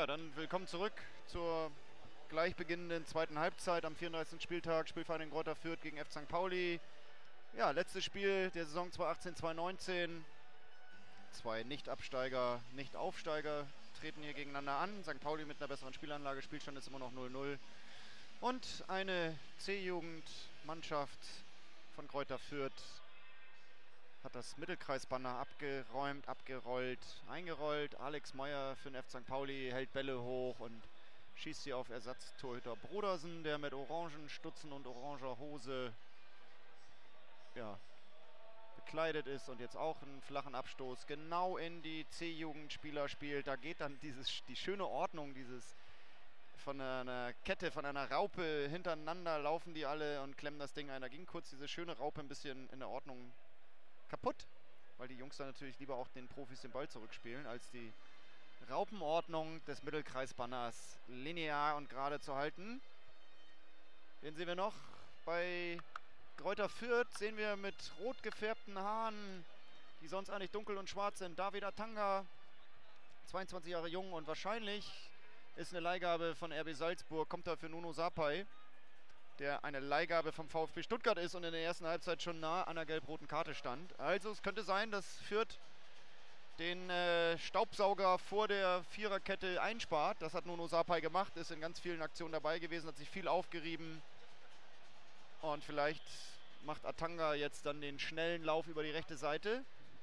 dann willkommen zurück zur gleich beginnenden zweiten Halbzeit am 34. Spieltag. Spielvereinigung Greuther Fürth gegen F. St. Pauli. Ja, letztes Spiel der Saison 2018/2019. Zwei Nicht-Absteiger, Nicht-Aufsteiger treten hier gegeneinander an. St. Pauli mit einer besseren Spielanlage, Spielstand ist immer noch 0-0. Und eine C-Jugend-Mannschaft von Greuther Fürth hat das Mittelkreisbanner abgeräumt, abgerollt, eingerollt. Alex Meyer für den F. St. Pauli hält Bälle hoch und schießt sie auf Ersatztorhüter Brodersen, der mit orangen Stutzen und oranger Hose bekleidet ist und jetzt auch einen flachen Abstoß genau in die C-Jugendspieler spielt. Da geht dann die schöne Ordnung, dieses von einer Kette, von einer Raupe hintereinander laufen die alle und klemmen das Ding ein. Da ging kurz diese schöne Raupe ein bisschen in der Ordnung kaputt, weil die Jungs dann natürlich lieber auch den Profis den Ball zurückspielen, als die Raupenordnung des Mittelkreisbanners linear und gerade zu halten. Den sehen wir noch bei Greuther Fürth, sehen wir mit rot gefärbten Haaren, die sonst eigentlich dunkel und schwarz sind, David Atanga, 22 Jahre jung und wahrscheinlich ist eine Leihgabe von RB Salzburg, kommt da für Nuno Sapai, der eine Leihgabe vom VfB Stuttgart ist und in der ersten Halbzeit schon nah an der gelb-roten Karte stand. Also es könnte sein, dass Fürth den Staubsauger vor der Viererkette einspart. Das hat Nuno Sapai gemacht, ist in ganz vielen Aktionen dabei gewesen, hat sich viel aufgerieben. Und vielleicht macht Atanga jetzt dann den schnellen Lauf über die rechte Seite.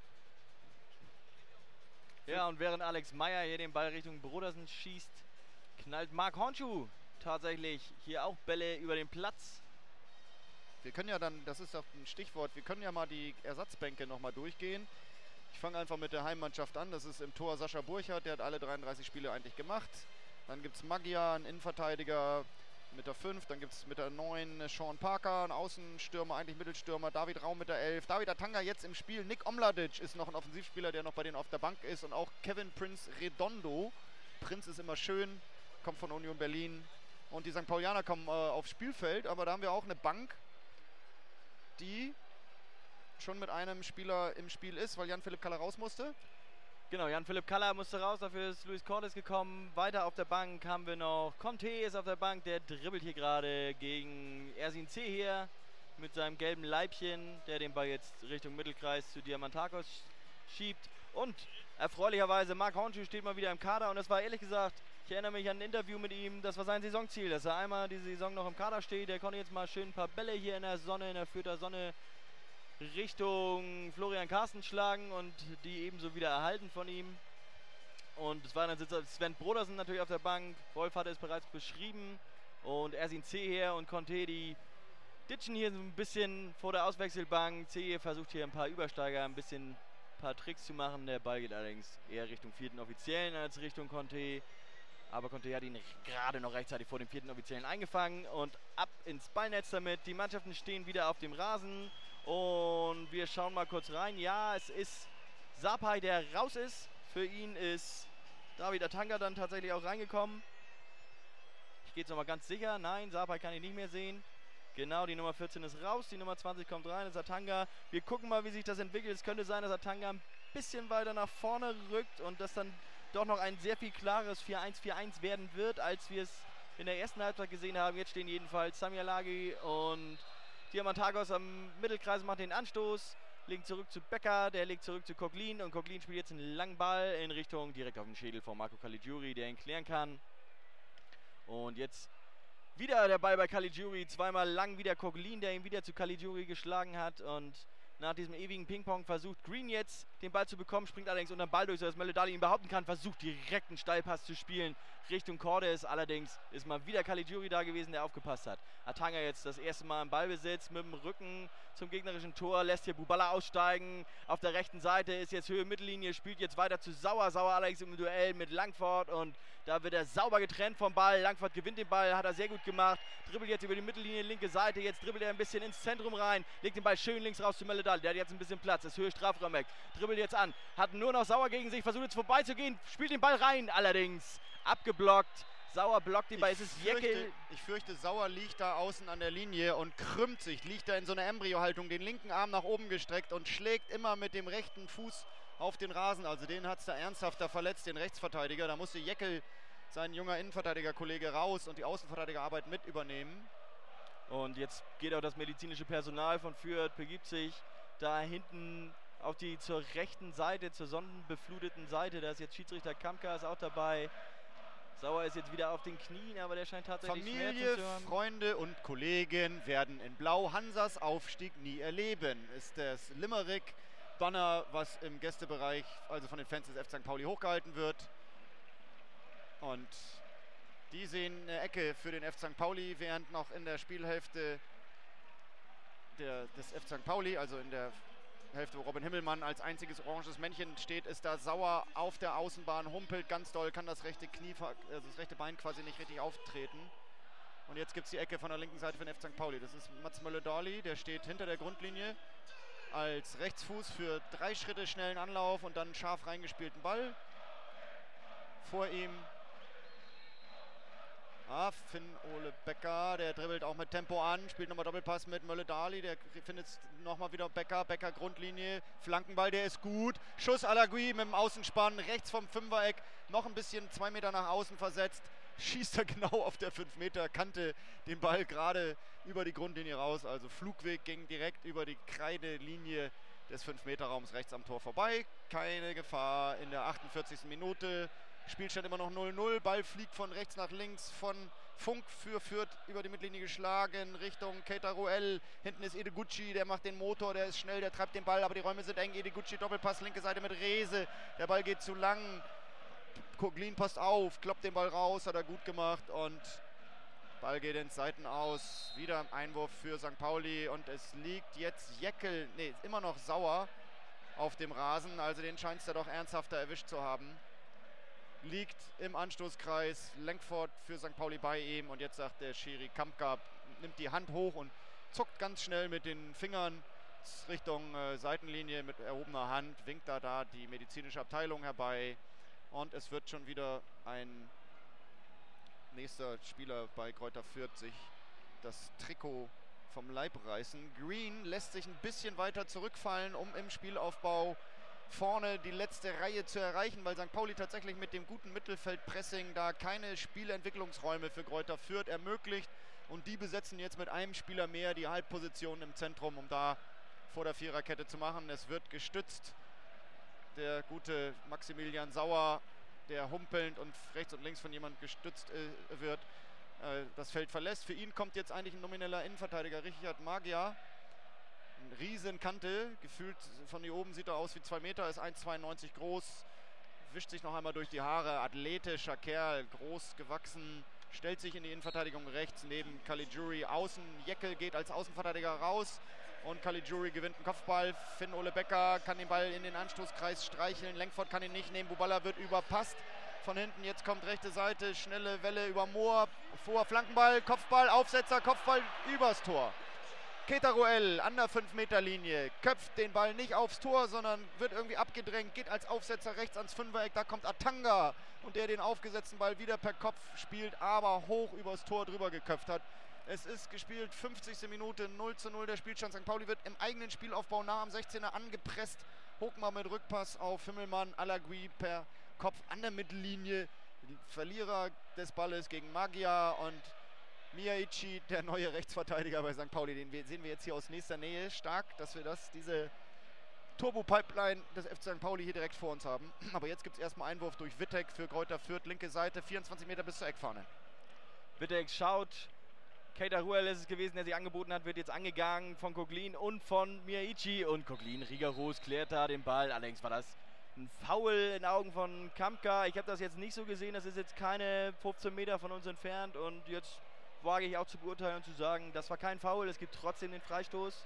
Ja, und während Alex Meyer hier den Ball Richtung Brodersen schießt, knallt Marc Hornschuh tatsächlich hier auch Bälle über den Platz. Wir können ja dann, das ist auch ein Stichwort, wir können ja mal die Ersatzbänke nochmal durchgehen. Ich fange einfach mit der Heimmannschaft an. Das ist im Tor Sascha Burchardt, der hat alle 33 Spiele eigentlich gemacht. Dann gibt es Magyar, einen Innenverteidiger mit der 5. Dann gibt es mit der 9 Sean Parker, ein Außenstürmer, eigentlich Mittelstürmer. David Raum mit der 11. David Atanga jetzt im Spiel. Nick Omladic ist noch ein Offensivspieler, der noch bei denen auf der Bank ist. Und auch Kevin Prince Redondo. Prince ist immer schön, kommt von Union Berlin. Und die St. Paulianer kommen aufs Spielfeld. Aber da haben wir auch eine Bank, die schon mit einem Spieler im Spiel ist, weil Jan-Philipp Kaller raus musste. Genau, Jan-Philipp Kaller musste raus, dafür ist Luis Cordes gekommen. Weiter auf der Bank haben wir noch Conte ist auf der Bank, der dribbelt hier gerade gegen Ersin C. hier mit seinem gelben Leibchen, der den Ball jetzt Richtung Mittelkreis zu Diamantakos schiebt. Und erfreulicherweise, Marc Hornschuh steht mal wieder im Kader und das war ehrlich gesagt, ich erinnere mich an ein Interview mit ihm, das war sein Saisonziel, dass er einmal diese Saison noch im Kader steht. Der konnte jetzt mal schön ein paar Bälle hier in der Sonne, in der Fürther Sonne Richtung Florian Carstens schlagen und die ebenso wieder erhalten von ihm. Und es war dann Sven Brodersen natürlich auf der Bank. Wolf hatte es bereits beschrieben. Und Ersin C. hier und Conte, die ditchen hier so ein bisschen vor der Auswechselbank. C. versucht hier ein paar Übersteiger, ein paar Tricks zu machen. Der Ball geht allerdings eher Richtung 4. Offiziellen als Richtung Conte. Aber Conte hat ihn gerade noch rechtzeitig vor dem 4. Offiziellen eingefangen und ab ins Ballnetz damit. Die Mannschaften stehen wieder auf dem Rasen und wir schauen mal kurz rein. Ja, es ist Sapai, der raus ist. Für ihn ist David Atanga dann tatsächlich auch reingekommen. Ich gehe jetzt nochmal ganz sicher. Nein, Sapai kann ich nicht mehr sehen. Genau, die Nummer 14 ist raus, die Nummer 20 kommt rein, das ist Atanga. Wir gucken mal, wie sich das entwickelt. Es könnte sein, dass Atanga ein bisschen weiter nach vorne rückt und das dann doch noch ein sehr viel klares 4-1-4-1 werden wird, als wir es in der ersten Halbzeit gesehen haben. Jetzt stehen jedenfalls Samir Lagi und Diamantakos am Mittelkreis, macht den Anstoß, legt zurück zu Becker, der legt zurück zu Coquelin und Coquelin spielt jetzt einen langen Ball in Richtung direkt auf den Schädel von Marco Caligiuri, der ihn klären kann. Und jetzt wieder der Ball bei Caligiuri, zweimal lang wieder Coquelin, der ihn wieder zu Caligiuri geschlagen hat und nach diesem ewigen Ping-Pong versucht Green jetzt den Ball zu bekommen, springt allerdings unter den Ball durch, sodass Mölle-Dali ihn behaupten kann, versucht direkt einen Steilpass zu spielen Richtung Cordes. Allerdings ist mal wieder Caligiuri da gewesen, der aufgepasst hat. Atanga jetzt das erste Mal im Ballbesitz mit dem Rücken zum gegnerischen Tor, lässt hier Buballa aussteigen. Auf der rechten Seite ist jetzt Höhe Mittellinie, spielt jetzt weiter zu Sauer. Sauer allerdings im Duell mit Langford und da wird er sauber getrennt vom Ball. Langford gewinnt den Ball, hat er sehr gut gemacht. Dribbelt jetzt über die Mittellinie, linke Seite. Jetzt dribbelt er ein bisschen ins Zentrum rein, legt den Ball schön links raus zu Mölle-Dali. Der hat jetzt ein bisschen Platz, ist Höhe Strafraum-Eck. Dribbelt jetzt an, hat nur noch Sauer gegen sich, versucht jetzt vorbeizugehen, spielt den Ball rein, allerdings abgeblockt. Sauer blockt den Ball, es ist Jäckel. Ich fürchte, Sauer liegt da außen an der Linie und krümmt sich, liegt da in so einer Embryohaltung, den linken Arm nach oben gestreckt und schlägt immer mit dem rechten Fuß auf den Rasen. Also den hat es da ernsthafter verletzt, den Rechtsverteidiger. Da musste Jäckel sein junger Innenverteidigerkollege raus und die Außenverteidigerarbeit mit übernehmen. Und jetzt geht auch das medizinische Personal von Fürth, begibt sich da hinten auf die zur rechten Seite, zur sonnenbefluteten Seite. Da ist jetzt Schiedsrichter Kamka, ist auch dabei. Sauer ist jetzt wieder auf den Knien, aber der scheint tatsächlich Familie, Schmerzen zu haben. Freunde und Kollegen werden in Blau Hansas Aufstieg nie erleben. Ist das Limerick-Banner, was im Gästebereich, also von den Fans des F. St. Pauli hochgehalten wird. Und die sehen eine Ecke für den F. St. Pauli, während noch in der Spielhälfte des F. St. Pauli, also in der Hälfte, wo Robin Himmelmann als einziges oranges Männchen steht, ist da Sauer auf der Außenbahn, humpelt ganz doll, kann das rechte das rechte Bein quasi nicht richtig auftreten. Und jetzt gibt es die Ecke von der linken Seite für den F. St. Pauli. Das ist Mats Mölle-Dali, der steht hinter der Grundlinie als Rechtsfuß für 3 Schritte schnellen Anlauf und dann scharf reingespielten Ball. Vor ihm Finn-Ole Becker, der dribbelt auch mit Tempo an, spielt nochmal Doppelpass mit Mölle-Dali, der findet nochmal wieder Becker Grundlinie, Flankenball, der ist gut, Schuss Alagui mit dem Außenspann, rechts vom Fünfereck, noch ein bisschen 2 Meter nach außen versetzt, schießt er genau auf der 5-Meter-Kante den Ball gerade über die Grundlinie raus, also Flugweg ging direkt über die Kreidelinie des 5-Meter-Raums rechts am Tor vorbei, keine Gefahr in der 48. Minute. Spielstand immer noch 0-0, Ball fliegt von rechts nach links, von Funk für Fürth über die Mittellinie geschlagen, Richtung Keita Ruel, hinten ist Edegucci, der macht den Motor, der ist schnell, der treibt den Ball, aber die Räume sind eng, Edegucci, Doppelpass, linke Seite mit Rehse, der Ball geht zu lang, Coquelin passt auf, kloppt den Ball raus, hat er gut gemacht und Ball geht ins Seitenaus, wieder Einwurf für St. Pauli und es liegt jetzt immer noch Sauer auf dem Rasen, also den scheint es da doch ernsthafter erwischt zu haben. Liegt im Anstoßkreis, Langford für St. Pauli bei ihm und jetzt sagt der Schiri Kamka, nimmt die Hand hoch und zuckt ganz schnell mit den Fingern Richtung Seitenlinie mit erhobener Hand, winkt da die medizinische Abteilung herbei und es wird schon wieder ein nächster Spieler bei Greuther Fürth sich das Trikot vom Leib reißen. Green lässt sich ein bisschen weiter zurückfallen, um im Spielaufbau vorne die letzte Reihe zu erreichen, weil St. Pauli tatsächlich mit dem guten Mittelfeldpressing da keine Spielentwicklungsräume für Greuther Fürth ermöglicht und die besetzen jetzt mit einem Spieler mehr die Halbposition im Zentrum, um da vor der Viererkette zu machen. Es wird gestützt, der gute Maximilian Sauer, der humpelnd und rechts und links von jemand gestützt wird, das Feld verlässt. Für ihn kommt jetzt eigentlich ein nomineller Innenverteidiger, Richard Magyar. Riesenkante, gefühlt von hier oben sieht er aus wie 2 Meter, ist 1,92 groß, wischt sich noch einmal durch die Haare, athletischer Kerl, groß gewachsen, stellt sich in die Innenverteidigung rechts neben Caligiuri außen, Jeckel geht als Außenverteidiger raus und Caligiuri gewinnt einen Kopfball, Finn-Ole Becker kann den Ball in den Anstoßkreis streicheln, Langford kann ihn nicht nehmen, Buballa wird überpasst, von hinten jetzt kommt rechte Seite, schnelle Welle über Mohr, vor Flankenball, Kopfball, Aufsetzer, Kopfball übers Tor. Keita Ruel an der 5-Meter-Linie, köpft den Ball nicht aufs Tor, sondern wird irgendwie abgedrängt, geht als Aufsetzer rechts ans Fünfereck, da kommt Atanga und der den aufgesetzten Ball wieder per Kopf spielt, aber hoch übers Tor drüber geköpft hat. Es ist gespielt, 50. Minute, 0:0 der Spielstand. St. Pauli wird im eigenen Spielaufbau nah am 16er angepresst. Hochmar mit Rückpass auf Himmelmann, Alagui per Kopf an der Mittellinie. Die Verlierer des Balles gegen Magyar und Miyaichi, der neue Rechtsverteidiger bei St. Pauli, den sehen wir jetzt hier aus nächster Nähe stark, dass wir diese Turbo-Pipeline des FC St. Pauli hier direkt vor uns haben. Aber jetzt gibt es erstmal Einwurf durch Wittek für Greuther Fürth, linke Seite, 24 Meter bis zur Eckfahne. Wittek schaut, Keita Ruel ist es gewesen, der sich angeboten hat, wird jetzt angegangen von Coquelin und von Miyaichi und Coquelin rigoros klärt da den Ball, allerdings war das ein Foul in den Augen von Kamka. Ich habe das jetzt nicht so gesehen, das ist jetzt keine 15 Meter von uns entfernt und jetzt wage ich auch zu beurteilen und zu sagen, das war kein Foul, es gibt trotzdem den Freistoß.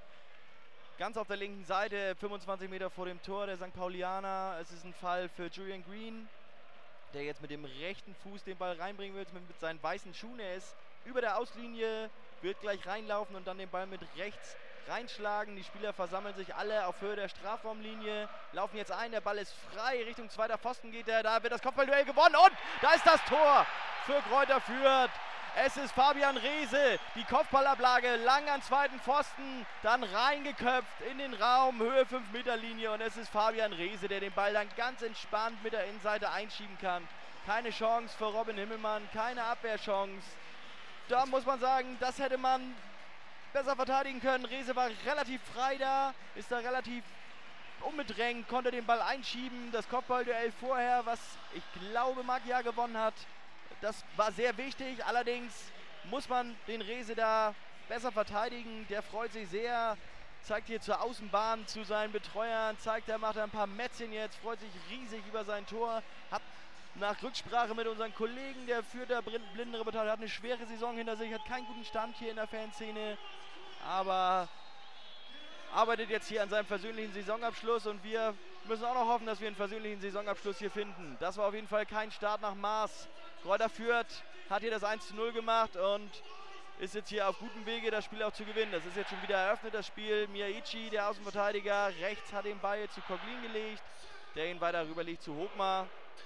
Ganz auf der linken Seite, 25 Meter vor dem Tor der St. Paulianer. Es ist ein Fall für Julian Green, der jetzt mit dem rechten Fuß den Ball reinbringen wird, mit seinen weißen Schuhen. Er ist über der Auslinie, wird gleich reinlaufen und dann den Ball mit rechts reinschlagen. Die Spieler versammeln sich alle auf Höhe der Strafraumlinie, laufen jetzt ein, der Ball ist frei, Richtung zweiter Pfosten geht er, da wird das Kopfballduell gewonnen und da ist das Tor für Greuther Fürth. Es ist Fabian Rehse, die Kopfballablage lang an zweiten Pfosten, dann reingeköpft in den Raum, Höhe 5-Meter-Linie und es ist Fabian Rehse, der den Ball dann ganz entspannt mit der Innenseite einschieben kann. Keine Chance für Robin Himmelmann, keine Abwehrchance. Da muss man sagen, das hätte man besser verteidigen können. Rehse war relativ frei da, ist da relativ unbedrängt, konnte den Ball einschieben. Das Kopfballduell vorher, was ich glaube Magyar gewonnen hat, das war sehr wichtig. Allerdings muss man den Rehse da besser verteidigen. Der freut sich sehr, zeigt hier zur Außenbahn zu seinen Betreuern, macht ein paar Mätzchen jetzt, freut sich riesig über sein Tor. Hat nach Rücksprache mit unseren Kollegen, der Fürther Blindenreportage, hat eine schwere Saison hinter sich, hat keinen guten Stand hier in der Fanszene, aber arbeitet jetzt hier an seinem persönlichen Saisonabschluss und wir müssen auch noch hoffen, dass wir einen persönlichen Saisonabschluss hier finden. Das war auf jeden Fall kein Start nach Maß. Greuther Fürth hat hier das 1:0 gemacht und ist jetzt hier auf gutem Wege, das Spiel auch zu gewinnen. Das ist jetzt schon wieder eröffnet, das Spiel. Miyaichi, der Außenverteidiger, rechts hat den Ball jetzt zu Coglin gelegt, der ihn weiter rüberlegt zu Hogmar.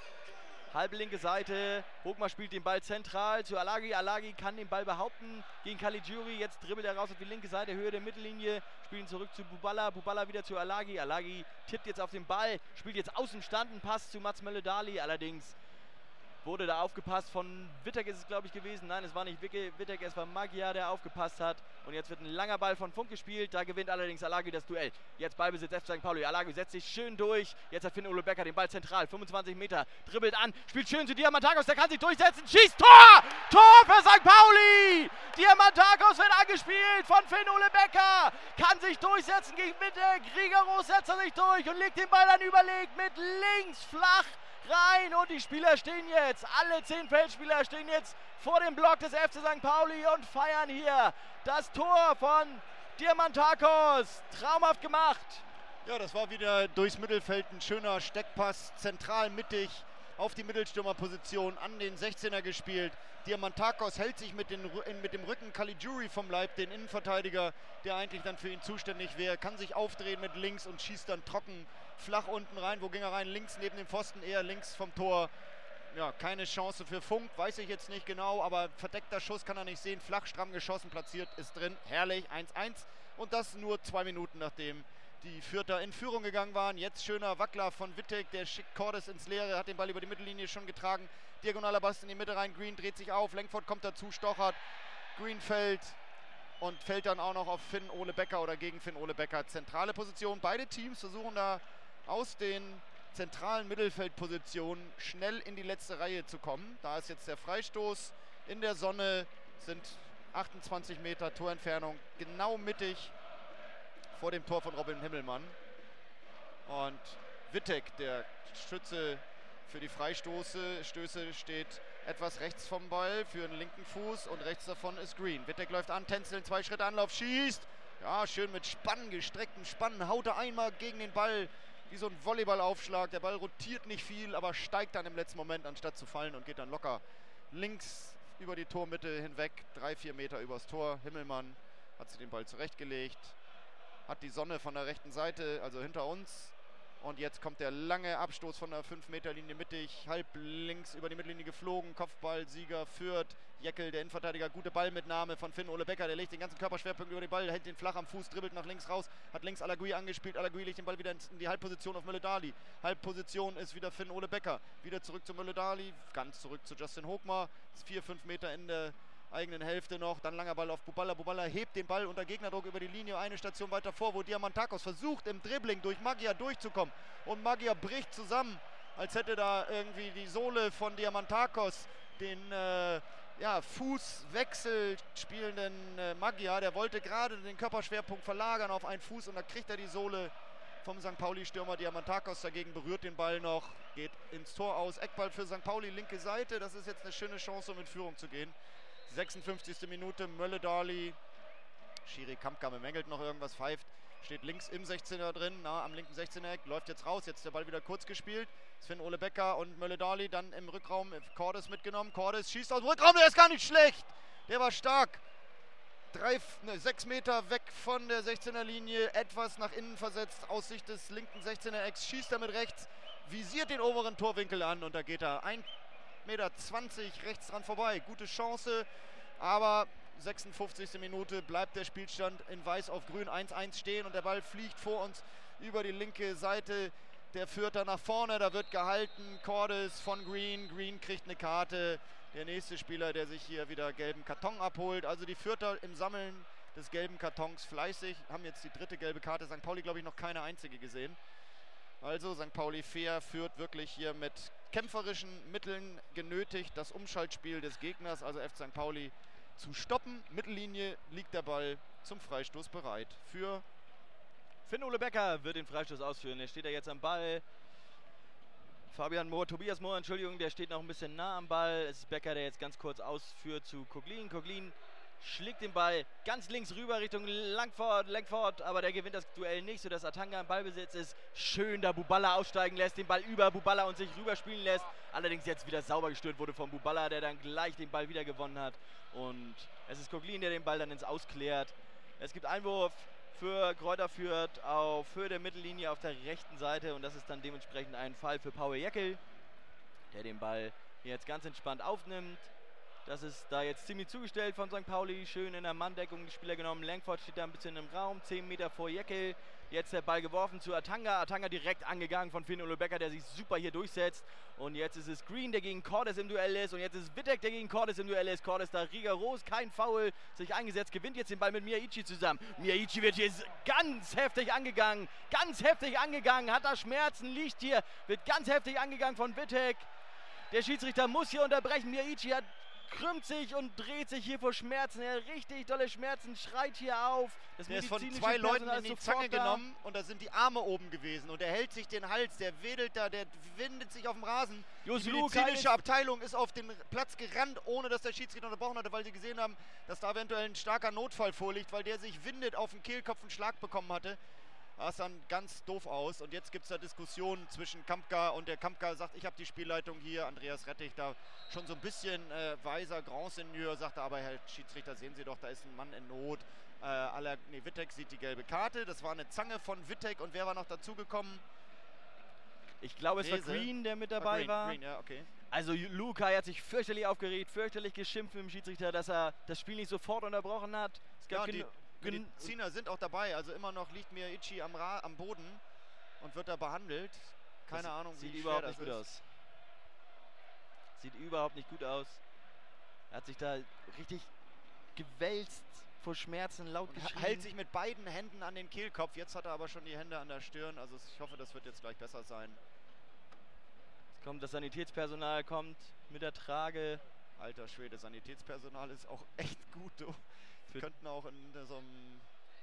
Halbe linke Seite, Hogmar spielt den Ball zentral zu Alagi. Alagi kann den Ball behaupten gegen Caligiuri. Jetzt dribbelt er raus auf die linke Seite, Höhe der Mittellinie. Spielen zurück zu Buballa. Buballa wieder zu Alagi. Alagi tippt jetzt auf den Ball, spielt jetzt aus dem Stand einen Pass zu Mats Mölle-Dali. Allerdings wurde da aufgepasst von Wittek, ist es glaube ich gewesen. Nein, es war nicht Wittek, es war Magyar, der aufgepasst hat. Und jetzt wird ein langer Ball von Funk gespielt. Da gewinnt allerdings Alagi das Duell. Jetzt Ballbesitz FC St. Pauli. Alagi setzt sich schön durch. Jetzt hat Finn-Ole Becker den Ball zentral. 25 Meter, dribbelt an, spielt schön zu Diamantakos. Der kann sich durchsetzen, schießt Tor! Tor für St. Pauli! Diamantakos wird angespielt von Finn-Ole Becker. Kann sich durchsetzen gegen Wittek. Rigoros setzt er sich durch und legt den Ball dann überlegt mit links flach rein und die Spieler stehen jetzt, alle 10 Feldspieler stehen jetzt vor dem Block des FC St. Pauli und feiern hier das Tor von Diamantakos. Traumhaft gemacht. Ja, das war wieder durchs Mittelfeld ein schöner Steckpass, zentral mittig auf die Mittelstürmerposition an den 16er gespielt. Diamantakos hält sich mit dem Rücken Caligiuri vom Leib, den Innenverteidiger, der eigentlich dann für ihn zuständig wäre, kann sich aufdrehen mit links und schießt dann trocken flach unten rein. Wo ging er rein? Links neben dem Pfosten, eher links vom Tor. Ja, keine Chance für Funk, weiß ich jetzt nicht genau, aber verdeckter Schuss kann er nicht sehen. Flach, stramm geschossen, platziert, ist drin. Herrlich, 1:1. Und das nur 2 Minuten, nachdem die Fürther in Führung gegangen waren. Jetzt schöner Wackler von Wittek, der schickt Cordes ins Leere, hat den Ball über die Mittellinie schon getragen. Diagonaler Pass in die Mitte rein, Green dreht sich auf, Lenkford kommt dazu, stochert, Green fällt und fällt dann auch noch auf Finn-Ole Becker oder gegen Finn-Ole Becker. Zentrale Position, beide Teams versuchen da aus den zentralen Mittelfeldpositionen schnell in die letzte Reihe zu kommen. Da ist jetzt der Freistoß in der Sonne, sind 28 Meter Torentfernung, genau mittig vor dem Tor von Robin Himmelmann. Und Wittek, der Schütze für die Freistöße, steht etwas rechts vom Ball für den linken Fuß und rechts davon ist Green. Wittek läuft an, tänzeln, 2 Schritte Anlauf, schießt. Ja, schön mit Spannen, gestreckten Spannen, haut er einmal gegen den Ball wie so ein Volleyballaufschlag. Der Ball rotiert nicht viel, aber steigt dann im letzten Moment, anstatt zu fallen, und geht dann locker links über die Tormitte hinweg, 3-4 Meter übers Tor. Himmelmann hat sich den Ball zurechtgelegt, hat die Sonne von der rechten Seite, also hinter uns. Und jetzt kommt der lange Abstoß von der 5-Meter-Linie mittig, halb links über die Mittellinie geflogen, Kopfball, Sieger Fürth. Jeckel, der Innenverteidiger, gute Ballmitnahme von Finn-Ole Becker, der legt den ganzen Körperschwerpunkt über den Ball, hält den flach am Fuß, dribbelt nach links raus, hat links Alagui angespielt, Alagui legt den Ball wieder in die Halbposition auf Mölle-Dali. Halbposition ist wieder Finn-Ole Becker, wieder zurück zu Mölle-Dali, ganz zurück zu Justin Hogmar, 4-5 Meter in der eigenen Hälfte noch, dann langer Ball auf Buballa. Buballa hebt den Ball unter Gegnerdruck über die Linie, eine Station weiter vor, wo Diamantakos versucht im Dribbling durch Magyar durchzukommen und Magyar bricht zusammen, als hätte da irgendwie die Sohle von Diamantakos den Fußwechsel spielenden Magyar, der wollte gerade den Körperschwerpunkt verlagern auf einen Fuß und da kriegt er die Sohle vom St. Pauli-Stürmer. Diamantakos dagegen berührt den Ball noch, geht ins Tor aus, Eckball für St. Pauli, linke Seite, das ist jetzt eine schöne Chance, um in Führung zu gehen. 56. Minute, Mölle-Dali, Schiri Kampka bemängelt noch irgendwas, pfeift, steht links im 16er drin, am linken 16er-Eck, läuft jetzt raus, jetzt der Ball wieder kurz gespielt. Finn-Ole Becker und Mölle-Dali dann im Rückraum, Cordes mitgenommen, Cordes schießt aus dem Rückraum, der ist gar nicht schlecht, der war stark. 6 Meter weg von der 16er-Linie, etwas nach innen versetzt, aus Sicht des linken 16er-Ecks, schießt er mit rechts, visiert den oberen Torwinkel an und da geht er 1,20 Meter rechts dran vorbei. Gute Chance, aber 56. Minute bleibt der Spielstand in Weiß auf Grün 1:1 stehen und der Ball fliegt vor uns über die linke Seite der führt da nach vorne, da wird gehalten. Cordes von Green. Green kriegt eine Karte. Der nächste Spieler, der sich hier wieder gelben Karton abholt. Also die Fürther im Sammeln des gelben Kartons fleißig. Haben jetzt die 3. gelbe Karte. St. Pauli, glaube ich, noch keine einzige gesehen. Also St. Pauli fair führt wirklich hier mit kämpferischen Mitteln genötigt, das Umschaltspiel des Gegners, also FC St. Pauli, zu stoppen. Mittellinie liegt der Ball zum Freistoß bereit für Finn-Ole Becker wird den Freistoß ausführen. Er steht da jetzt am Ball. Tobias Mohr, Entschuldigung, der steht noch ein bisschen nah am Ball. Es ist Becker, der jetzt ganz kurz ausführt zu Coughlin. Coughlin schlägt den Ball ganz links rüber Richtung Langford, aber der gewinnt das Duell nicht, sodass Atanga im Ballbesitz ist. Schön da Buballa aussteigen lässt, den Ball über Buballa und sich rüberspielen lässt. Allerdings jetzt wieder sauber gestört wurde von Buballa, der dann gleich den Ball wieder gewonnen hat. Und es ist Coughlin, der den Ball dann ins Ausklärt. Es gibt Einwurf für Greuther Fürth auf Höhe der Mittellinie auf der rechten Seite und das ist dann dementsprechend ein Fall für Paul Jäckel, der den Ball jetzt ganz entspannt aufnimmt. Das ist da jetzt ziemlich zugestellt von St. Pauli, schön in der Manndeckung die Spieler genommen. Langford steht da ein bisschen im Raum, 10 Meter vor Jäckel. Jetzt der Ball geworfen zu Atanga. Atanga direkt angegangen von Finn-Ole Becker, der sich super hier durchsetzt. Und jetzt ist es Green, der gegen Cordes im Duell ist. Und jetzt ist es Wittek, der gegen Cordes im Duell ist. Cordes da rigoros, kein Foul, sich eingesetzt, gewinnt jetzt den Ball mit Miyaichi zusammen. Miyaichi wird hier ganz heftig angegangen, hat da Schmerzen, liegt hier, wird ganz heftig angegangen von Wittek. Der Schiedsrichter muss hier unterbrechen. Miyaichi krümmt sich und dreht sich hier vor Schmerzen. Er hat richtig dolle Schmerzen, schreit hier auf. Der ist von 2 Leuten in die Zange genommen und da sind die Arme oben gewesen. Und er hält sich den Hals, der wedelt da, der windet sich auf dem Rasen. Die medizinische Abteilung ist auf den Platz gerannt, ohne dass der Schiedsrichter unterbrochen hatte, weil sie gesehen haben, dass da eventuell ein starker Notfall vorliegt, weil der sich windet, auf den Kehlkopf einen Schlag bekommen hatte. Das sah dann ganz doof aus und jetzt gibt es da Diskussionen zwischen Kampka und der Kampka sagt, ich habe die Spielleitung hier, Andreas Rettich da schon so ein bisschen weiser Grand Senior, sagt er, aber Herr Schiedsrichter, sehen Sie doch, da ist ein Mann in Not. Wittek sieht die gelbe Karte, das war eine Zange von Wittek und wer war noch dazugekommen? Ich glaube, es war Green, der mit dabei war. Green, ja, okay. Also Lukai hat sich fürchterlich aufgeregt, fürchterlich geschimpft mit dem Schiedsrichter, dass er das Spiel nicht sofort unterbrochen hat. Es gab die Mediziner sind auch dabei, also immer noch liegt Miyaichi am Boden und wird da behandelt. Keine Ahnung, wie schwer das ist. Sieht überhaupt nicht gut aus. Er hat sich da richtig gewälzt vor Schmerzen, laut geschrien. Hält sich mit beiden Händen an den Kehlkopf. Jetzt hat er aber schon die Hände an der Stirn. Also ich hoffe, das wird jetzt gleich besser sein. Jetzt kommt das Sanitätspersonal, kommt mit der Trage. Alter Schwede, Sanitätspersonal ist auch echt gut. Die könnten auch in so einem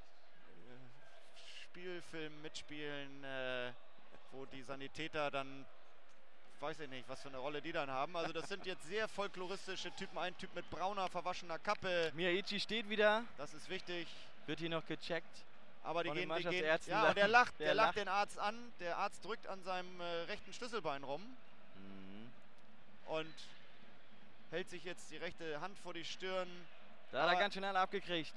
Spielfilm mitspielen, wo die Sanitäter dann, weiß ich nicht, was für eine Rolle die dann haben. Also das sind jetzt sehr folkloristische Typen. Ein Typ mit brauner, verwaschener Kappe. Miyaichi steht wieder. Das ist wichtig. Wird hier noch gecheckt. Aber die gehen, ja, und der lacht den Arzt an. Der Arzt drückt an seinem rechten Schlüsselbein rum. Und hält sich jetzt die rechte Hand vor die Stirn. Da hat er ganz schön alle abgekriegt.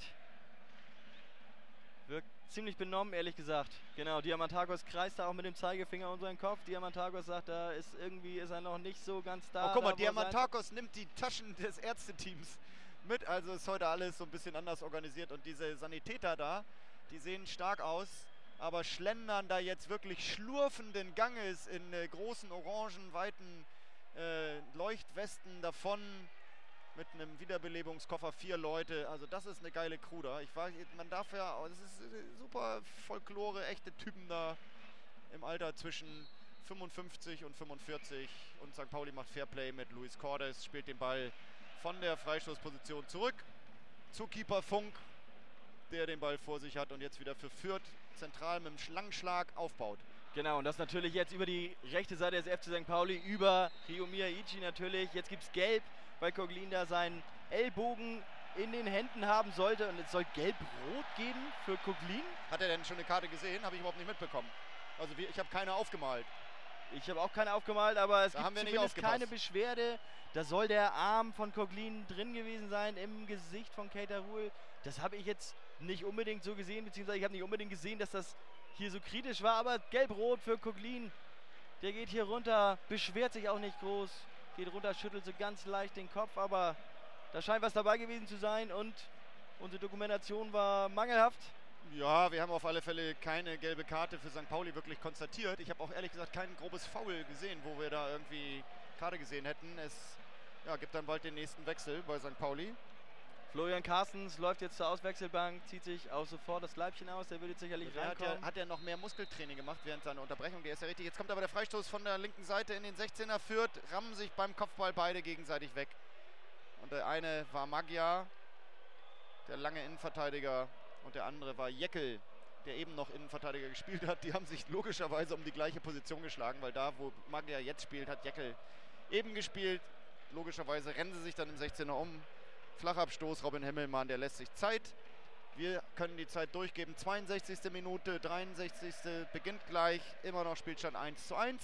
Wirkt ziemlich benommen, ehrlich gesagt. Genau, Diamantagos kreist da auch mit dem Zeigefinger um seinen Kopf. Diamantagos sagt, da ist er noch nicht so ganz da. Oh, guck mal, Diamantagos nimmt die Taschen des Ärzteteams mit. Also ist heute alles so ein bisschen anders organisiert. Und diese Sanitäter da, die sehen stark aus, aber schlendern da jetzt wirklich schlurfenden Ganges in großen, orangen, weiten Leuchtwesten davon. Mit einem Wiederbelebungskoffer 4 Leute, also das ist eine geile Crew da. Man darf ja, das ist super Folklore, echte Typen da im Alter zwischen 55 und 45 und St. Pauli macht Fairplay mit Luis Cordes, spielt den Ball von der Freistoßposition zurück zu Keeper Funk, der den Ball vor sich hat und jetzt wieder für Fürth zentral mit einem Langschlag aufbaut. Genau, und das natürlich jetzt über die rechte Seite des FC St. Pauli, über Ryo Miyaichi natürlich. Jetzt gibt es Gelb, weil Coughlin da seinen Ellbogen in den Händen haben sollte. Und es soll Gelb-Rot geben für Coughlin. Hat er denn schon eine Karte gesehen? Habe ich überhaupt nicht mitbekommen. Also ich habe keine aufgemalt. Ich habe auch keine aufgemalt, aber es gibt zumindest keine Beschwerde. Da soll der Arm von Coughlin drin gewesen sein im Gesicht von Keita Ruhl. Das habe ich jetzt nicht unbedingt so gesehen, beziehungsweise ich habe nicht unbedingt gesehen, dass das hier so kritisch war. Aber Gelb-Rot für Coughlin. Der geht hier runter, beschwert sich auch nicht groß. Geht runter, schüttelt so ganz leicht den Kopf, aber da scheint was dabei gewesen zu sein und unsere Dokumentation war mangelhaft. Ja, wir haben auf alle Fälle keine gelbe Karte für St. Pauli wirklich konstatiert. Ich habe auch ehrlich gesagt kein grobes Foul gesehen, wo wir da irgendwie Karte gesehen hätten. Es gibt dann bald den nächsten Wechsel bei St. Pauli. Florian Carstens läuft jetzt zur Auswechselbank, zieht sich auch sofort das Leibchen aus, der würde jetzt sicherlich reinkommen. Hat er noch mehr Muskeltraining gemacht während seiner Unterbrechung, der ist ja richtig. Jetzt kommt aber der Freistoß von der linken Seite in den 16er, Fürth, rammen sich beim Kopfball beide gegenseitig weg. Und der eine war Magyar, der lange Innenverteidiger, und der andere war Jeckel, der eben noch Innenverteidiger gespielt hat. Die haben sich logischerweise um die gleiche Position geschlagen, weil da, wo Magyar jetzt spielt, hat Jeckel eben gespielt. Logischerweise rennen sie sich dann im 16er um. Flachabstoß, Robin Himmelmann, der lässt sich Zeit. Wir können die Zeit durchgeben. 62. Minute, 63. beginnt gleich. Immer noch Spielstand 1:1.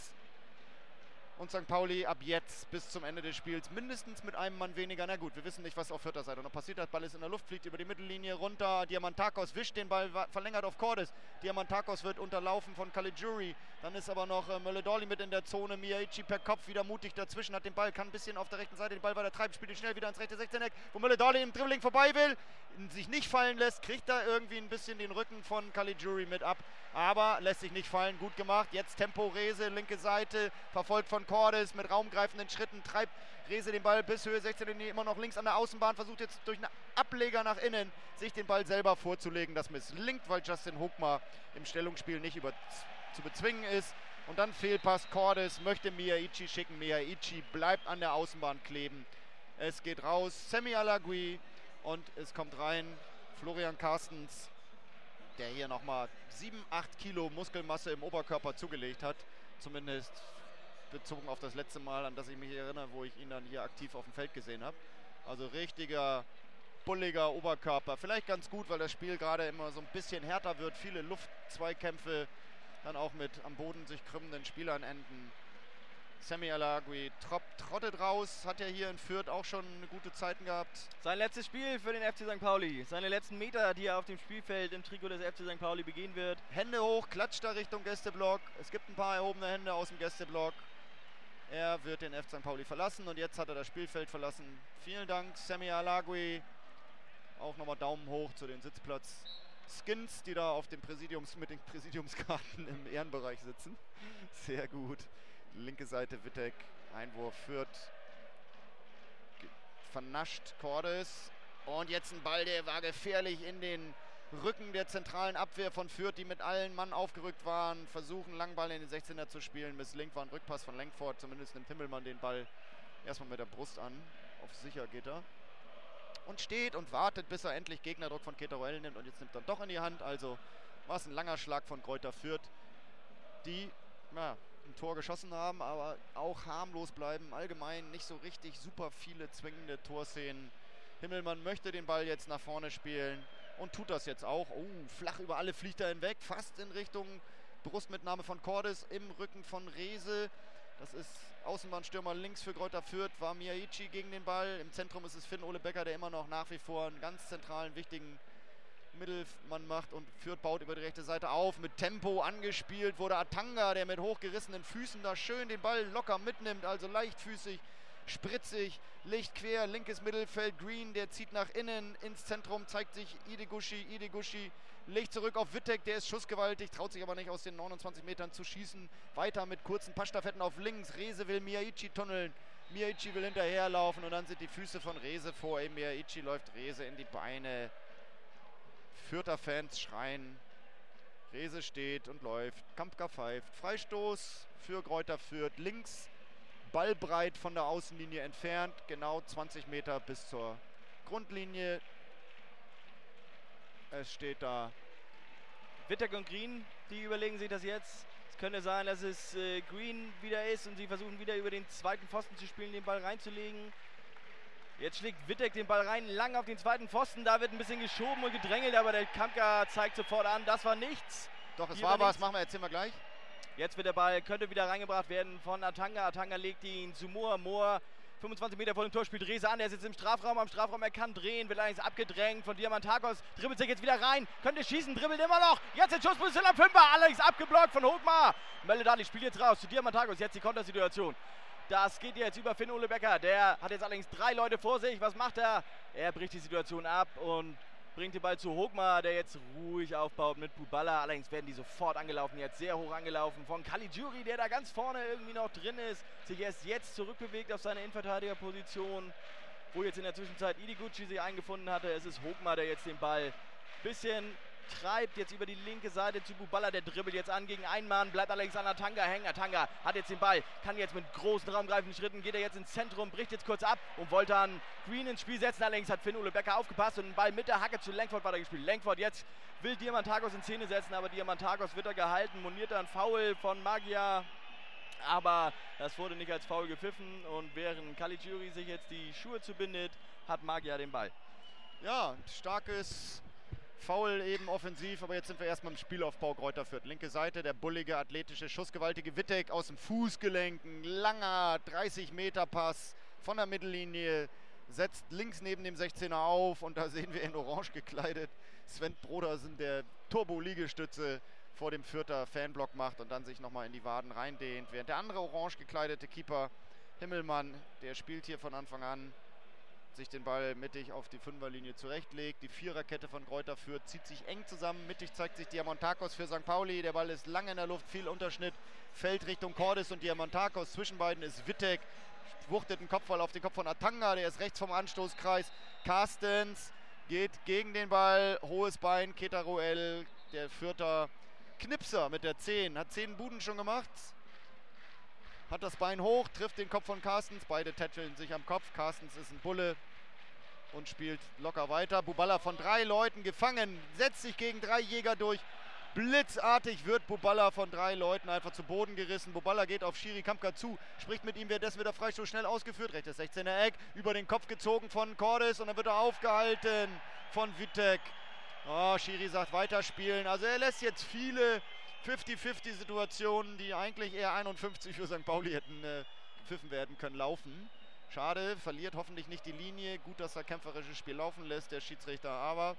Und St. Pauli ab jetzt bis zum Ende des Spiels mindestens mit einem Mann weniger. Na gut, wir wissen nicht, was auf Vierter Seite noch passiert. Der Ball ist in der Luft, fliegt über die Mittellinie runter. Diamantakos wischt den Ball, verlängert auf Cordes. Diamantakos wird unterlaufen von Caligiuri. Dann ist aber noch Mölle-Dorli mit in der Zone. Miyaichi per Kopf wieder mutig dazwischen, hat den Ball, kann ein bisschen auf der rechten Seite den Ball weiter treiben, spielt ihn schnell wieder ans rechte 16-Eck, wo Mölle-Dorli im Dribbling vorbei will, sich nicht fallen lässt, kriegt da irgendwie ein bisschen den Rücken von Caligiuri mit ab, aber lässt sich nicht fallen, gut gemacht. Jetzt Tempo Rehse, linke Seite, verfolgt von Cordes mit raumgreifenden Schritten, treibt Rehse den Ball bis Höhe 16, immer noch links an der Außenbahn, versucht jetzt durch einen Ableger nach innen, sich den Ball selber vorzulegen. Das misslingt, weil Justin Hugmar im Stellungsspiel nicht zu bezwingen ist. Und dann Fehlpass, Cordes möchte Miyaichi schicken, Miyaichi bleibt an der Außenbahn kleben. Es geht raus, Semi Alagui, und es kommt rein Florian Carstens, der hier nochmal 7-8 Kilo Muskelmasse im Oberkörper zugelegt hat. Zumindest bezogen auf das letzte Mal, an das ich mich erinnere, wo ich ihn dann hier aktiv auf dem Feld gesehen habe. Also richtiger, bulliger Oberkörper. Vielleicht ganz gut, weil das Spiel gerade immer so ein bisschen härter wird. Viele Luftzweikämpfe, dann auch mit am Boden sich krümmenden Spielern enden. Semi Alagui trottet raus, hat ja hier in Fürth auch schon gute Zeiten gehabt. Sein letztes Spiel für den FC St. Pauli. Seine letzten Meter, die er auf dem Spielfeld im Trikot des FC St. Pauli begehen wird. Hände hoch, klatscht da Richtung Gästeblock. Es gibt ein paar erhobene Hände aus dem Gästeblock. Er wird den FC St. Pauli verlassen und jetzt hat er das Spielfeld verlassen. Vielen Dank, Semi Alagui. Auch nochmal Daumen hoch zu den Sitzplatz-Skins, die da auf dem mit den Präsidiumskarten im Ehrenbereich sitzen. Sehr gut. Linke Seite Wittek, Einwurf Fürth, vernascht Cordes, und jetzt ein Ball, der war gefährlich in den Rücken der zentralen Abwehr von Fürth, die mit allen Mann aufgerückt waren, versuchen Langball in den 16er zu spielen, misslingt, war ein Rückpass von Lenkford, zumindest nimmt Himmelmann den Ball erstmal mit der Brust an, auf sicher geht er und steht und wartet, bis er endlich Gegnerdruck von Keteroel nimmt, und jetzt nimmt er doch in die Hand. Also war es ein langer Schlag von Greuther Fürth, die ein Tor geschossen haben, aber auch harmlos bleiben. Allgemein nicht so richtig super viele zwingende Torszenen. Himmelmann möchte den Ball jetzt nach vorne spielen und tut das jetzt auch. Oh, flach über alle fliegt er hinweg, fast in Richtung Brustmitnahme von Cordes, im Rücken von Rehse. Das ist Außenbahnstürmer links für Greuther Fürth, war Miyaichi gegen den Ball. Im Zentrum ist es Finn-Ole Becker, der immer noch nach wie vor einen ganz zentralen, wichtigen Mittelmann macht, und Fürth baut über die rechte Seite auf. Mit Tempo angespielt wurde Atanga, der mit hochgerissenen Füßen da schön den Ball locker mitnimmt, also leichtfüßig, spritzig, lichtquer, linkes Mittelfeld. Green, der zieht nach innen ins Zentrum, zeigt sich Idegushi legt zurück auf Wittek, der ist schussgewaltig, traut sich aber nicht aus den 29 Metern zu schießen. Weiter mit kurzen Passstaffetten auf links. Rehse will Miyaichi tunneln. Miyaichi will hinterherlaufen, und dann sind die Füße von Rehse vor ihm. Miyaichi läuft Rehse in die Beine. Fürther Fans schreien. Rehse steht und läuft. Kampka pfeift. Freistoß für Greuther Fürth. Links, ballbreit von der Außenlinie entfernt. Genau 20 Meter bis zur Grundlinie. Es steht da. Wittek und Green, die überlegen sich das jetzt. Es könnte sein, dass es Green wieder ist und sie versuchen wieder über den zweiten Pfosten zu spielen, den Ball reinzulegen. Jetzt schlägt Wittek den Ball rein, lang auf den zweiten Pfosten. Da wird ein bisschen geschoben und gedrängelt, aber der Kampka zeigt sofort an, das war nichts. Doch, es war was, machen wir, erzählen wir gleich. Jetzt wird der Ball, könnte wieder reingebracht werden von Atanga. Atanga legt ihn zu Mohr. Mohr 25 Meter vor dem Tor spielt Rehse an. Er sitzt im Strafraum, er kann drehen, wird allerdings abgedrängt von Diamantakos. Dribbelt sich jetzt wieder rein, könnte schießen, dribbelt immer noch. Jetzt in Schussposition am Fünfer, allerdings abgeblockt von Hogmar. Mölle-Dorli spielt jetzt raus zu Diamantakos, jetzt die Kontersituation. Das geht jetzt über Finn-Ole Becker. Der hat jetzt allerdings 3 Leute vor sich. Was macht er? Er bricht die Situation ab und bringt den Ball zu Hogmar, der jetzt ruhig aufbaut mit Buballa. Allerdings werden die sofort angelaufen, jetzt sehr hoch angelaufen von Caligiuri, der da ganz vorne irgendwie noch drin ist, sich erst jetzt zurückbewegt auf seine Innenverteidigerposition, wo jetzt in der Zwischenzeit Ideguchi sich eingefunden hatte. Es ist Hogmar, der jetzt den Ball ein bisschen treibt, jetzt über die linke Seite zu Buballa, der dribbelt jetzt an gegen einen Mann, bleibt allerdings an Atanga hängen. Atanga hat jetzt den Ball, kann jetzt mit großen raumgreifenden Schritten, geht er jetzt ins Zentrum, bricht jetzt kurz ab und wollte dann Green ins Spiel setzen. Allerdings hat Finn-Ole Becker aufgepasst und den Ball mit der Hacke zu Langford weitergespielt. Langford jetzt will Diamantakos in Szene setzen, aber Diamantakos wird er gehalten, moniert dann Foul von Magia. Aber das wurde nicht als Foul gepfiffen und während Caligiuri sich jetzt die Schuhe zubindet, hat Magia den Ball. Ja, starkes Foul eben offensiv, aber jetzt sind wir erstmal im Spielaufbau Greuther Fürth. Linke Seite, der bullige, athletische, schussgewaltige Wittek aus dem Fußgelenk. Ein langer 30-Meter-Pass von der Mittellinie, setzt links neben dem 16er auf und da sehen wir in Orange gekleidet Sven Brodersen, der Turbo-Liegestütze vor dem Fürther Fanblock macht und dann sich nochmal in die Waden reindehnt. Während der andere orange gekleidete Keeper Himmelmann, der spielt hier von Anfang an, sich den Ball mittig auf die Fünferlinie zurechtlegt. Die Viererkette von Greuther Fürth zieht sich eng zusammen. Mittig zeigt sich Diamantakos für St. Pauli. Der Ball ist lange in der Luft, viel Unterschnitt. Fällt Richtung Cordes und Diamantakos. Zwischen beiden ist Wittek. Wuchtet einen Kopfball auf den Kopf von Atanga. Der ist rechts vom Anstoßkreis. Carstens geht gegen den Ball. Hohes Bein. Ketaruel, der Fürther Knipser mit der 10. Hat 10 Buden schon gemacht. Hat das Bein hoch, trifft den Kopf von Carstens. Beide tätscheln sich am Kopf. Carstens ist ein Bulle und spielt locker weiter. Buballa von 3 Leuten gefangen, setzt sich gegen 3 Jäger durch. Blitzartig wird Buballa von 3 Leuten einfach zu Boden gerissen. Buballa geht auf Schiri Kampka zu, spricht mit ihm, währenddessen wird der Freistoß schnell ausgeführt. Rechtes 16er Eck, über den Kopf gezogen von Cordes und dann wird er aufgehalten von Wittek. Oh, Schiri sagt weiterspielen. Also er lässt jetzt viele 50-50 Situationen, die eigentlich eher 51 für St. Pauli hätten gepfiffen werden können, laufen. Schade, verliert hoffentlich nicht die Linie. Gut, dass er kämpferisches Spiel laufen lässt, der Schiedsrichter. Aber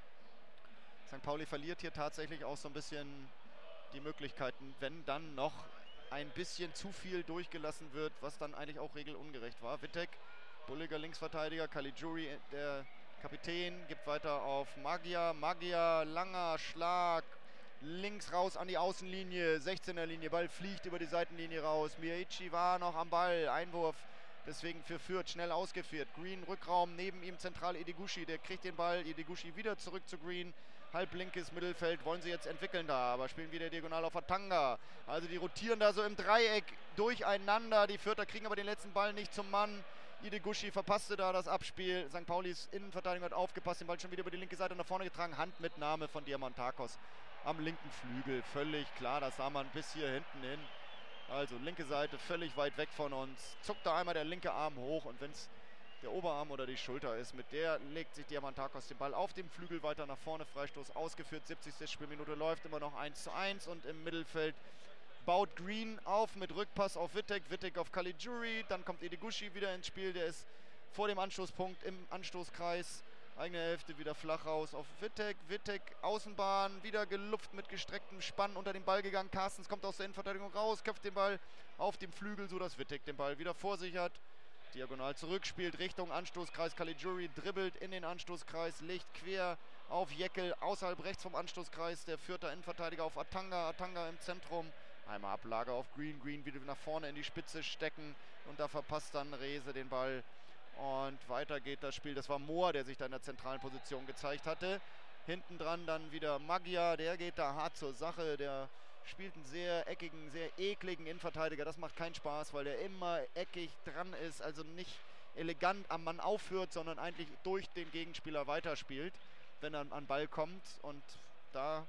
St. Pauli verliert hier tatsächlich auch so ein bisschen die Möglichkeiten, wenn dann noch ein bisschen zu viel durchgelassen wird, was dann eigentlich auch regelungerecht war. Wittek, bulliger Linksverteidiger, Caligiuri, der Kapitän, gibt weiter auf Magia. Magia, langer Schlag. Links raus an die Außenlinie, 16er Linie, Ball fliegt über die Seitenlinie raus. Miyaichi war noch am Ball, Einwurf, deswegen für Fürth schnell ausgeführt. Green, Rückraum, neben ihm zentral Ideguchi, der kriegt den Ball, Ideguchi wieder zurück zu Green. Halblinkes Mittelfeld wollen sie jetzt entwickeln da, aber spielen wieder diagonal auf Atanga. Also die rotieren da so im Dreieck durcheinander, die Fürther kriegen aber den letzten Ball nicht zum Mann. Ideguchi verpasste da das Abspiel, St. Paulis Innenverteidigung hat aufgepasst, den Ball schon wieder über die linke Seite nach vorne getragen, Handmitnahme von Diamantakos am linken Flügel, völlig klar, das sah man bis hier hinten hin. Also linke Seite völlig weit weg von uns, zuckt da einmal der linke Arm hoch und wenn es der Oberarm oder die Schulter ist, mit der legt sich Diamantakos den Ball auf dem Flügel weiter nach vorne, Freistoß ausgeführt, 70. Spielminute läuft, immer noch 1:1 und im Mittelfeld baut Green auf mit Rückpass auf Wittek, Wittek auf Caligiuri, dann kommt Ideguchi wieder ins Spiel, der ist vor dem Anstoßpunkt im Anstoßkreis. Eigene Hälfte wieder flach raus auf Wittek. Wittek Außenbahn, wieder gelupft mit gestrecktem Spann unter den Ball gegangen. Carstens kommt aus der Innenverteidigung raus, köpft den Ball auf dem Flügel, sodass Wittek den Ball wieder vor sich hat. Diagonal zurückspielt, Richtung Anstoßkreis. Caligiuri dribbelt in den Anstoßkreis, legt quer auf Jeckel, außerhalb rechts vom Anstoßkreis. Der Fürther Innenverteidiger auf Atanga, Atanga im Zentrum. Einmal Ablage auf Green, Green wieder nach vorne in die Spitze stecken und da verpasst dann Rehse den Ball. Und weiter geht das Spiel. Das war Mohr, der sich da in der zentralen Position gezeigt hatte. Hinten dran dann wieder Magia, der geht da hart zur Sache. Der spielt einen sehr eckigen, sehr ekligen Innenverteidiger. Das macht keinen Spaß, weil der immer eckig dran ist. Also nicht elegant am Mann aufhört, sondern eigentlich durch den Gegenspieler weiterspielt, wenn er an Ball kommt. Und da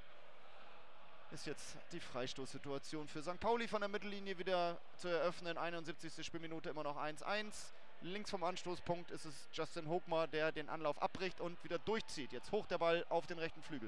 ist jetzt die Freistoßsituation für St. Pauli von der Mittellinie wieder zu eröffnen. 71. Spielminute immer noch 1:1. Links vom Anstoßpunkt ist es Justin Hogmar, der den Anlauf abbricht und wieder durchzieht. Jetzt hoch der Ball auf den rechten Flügel.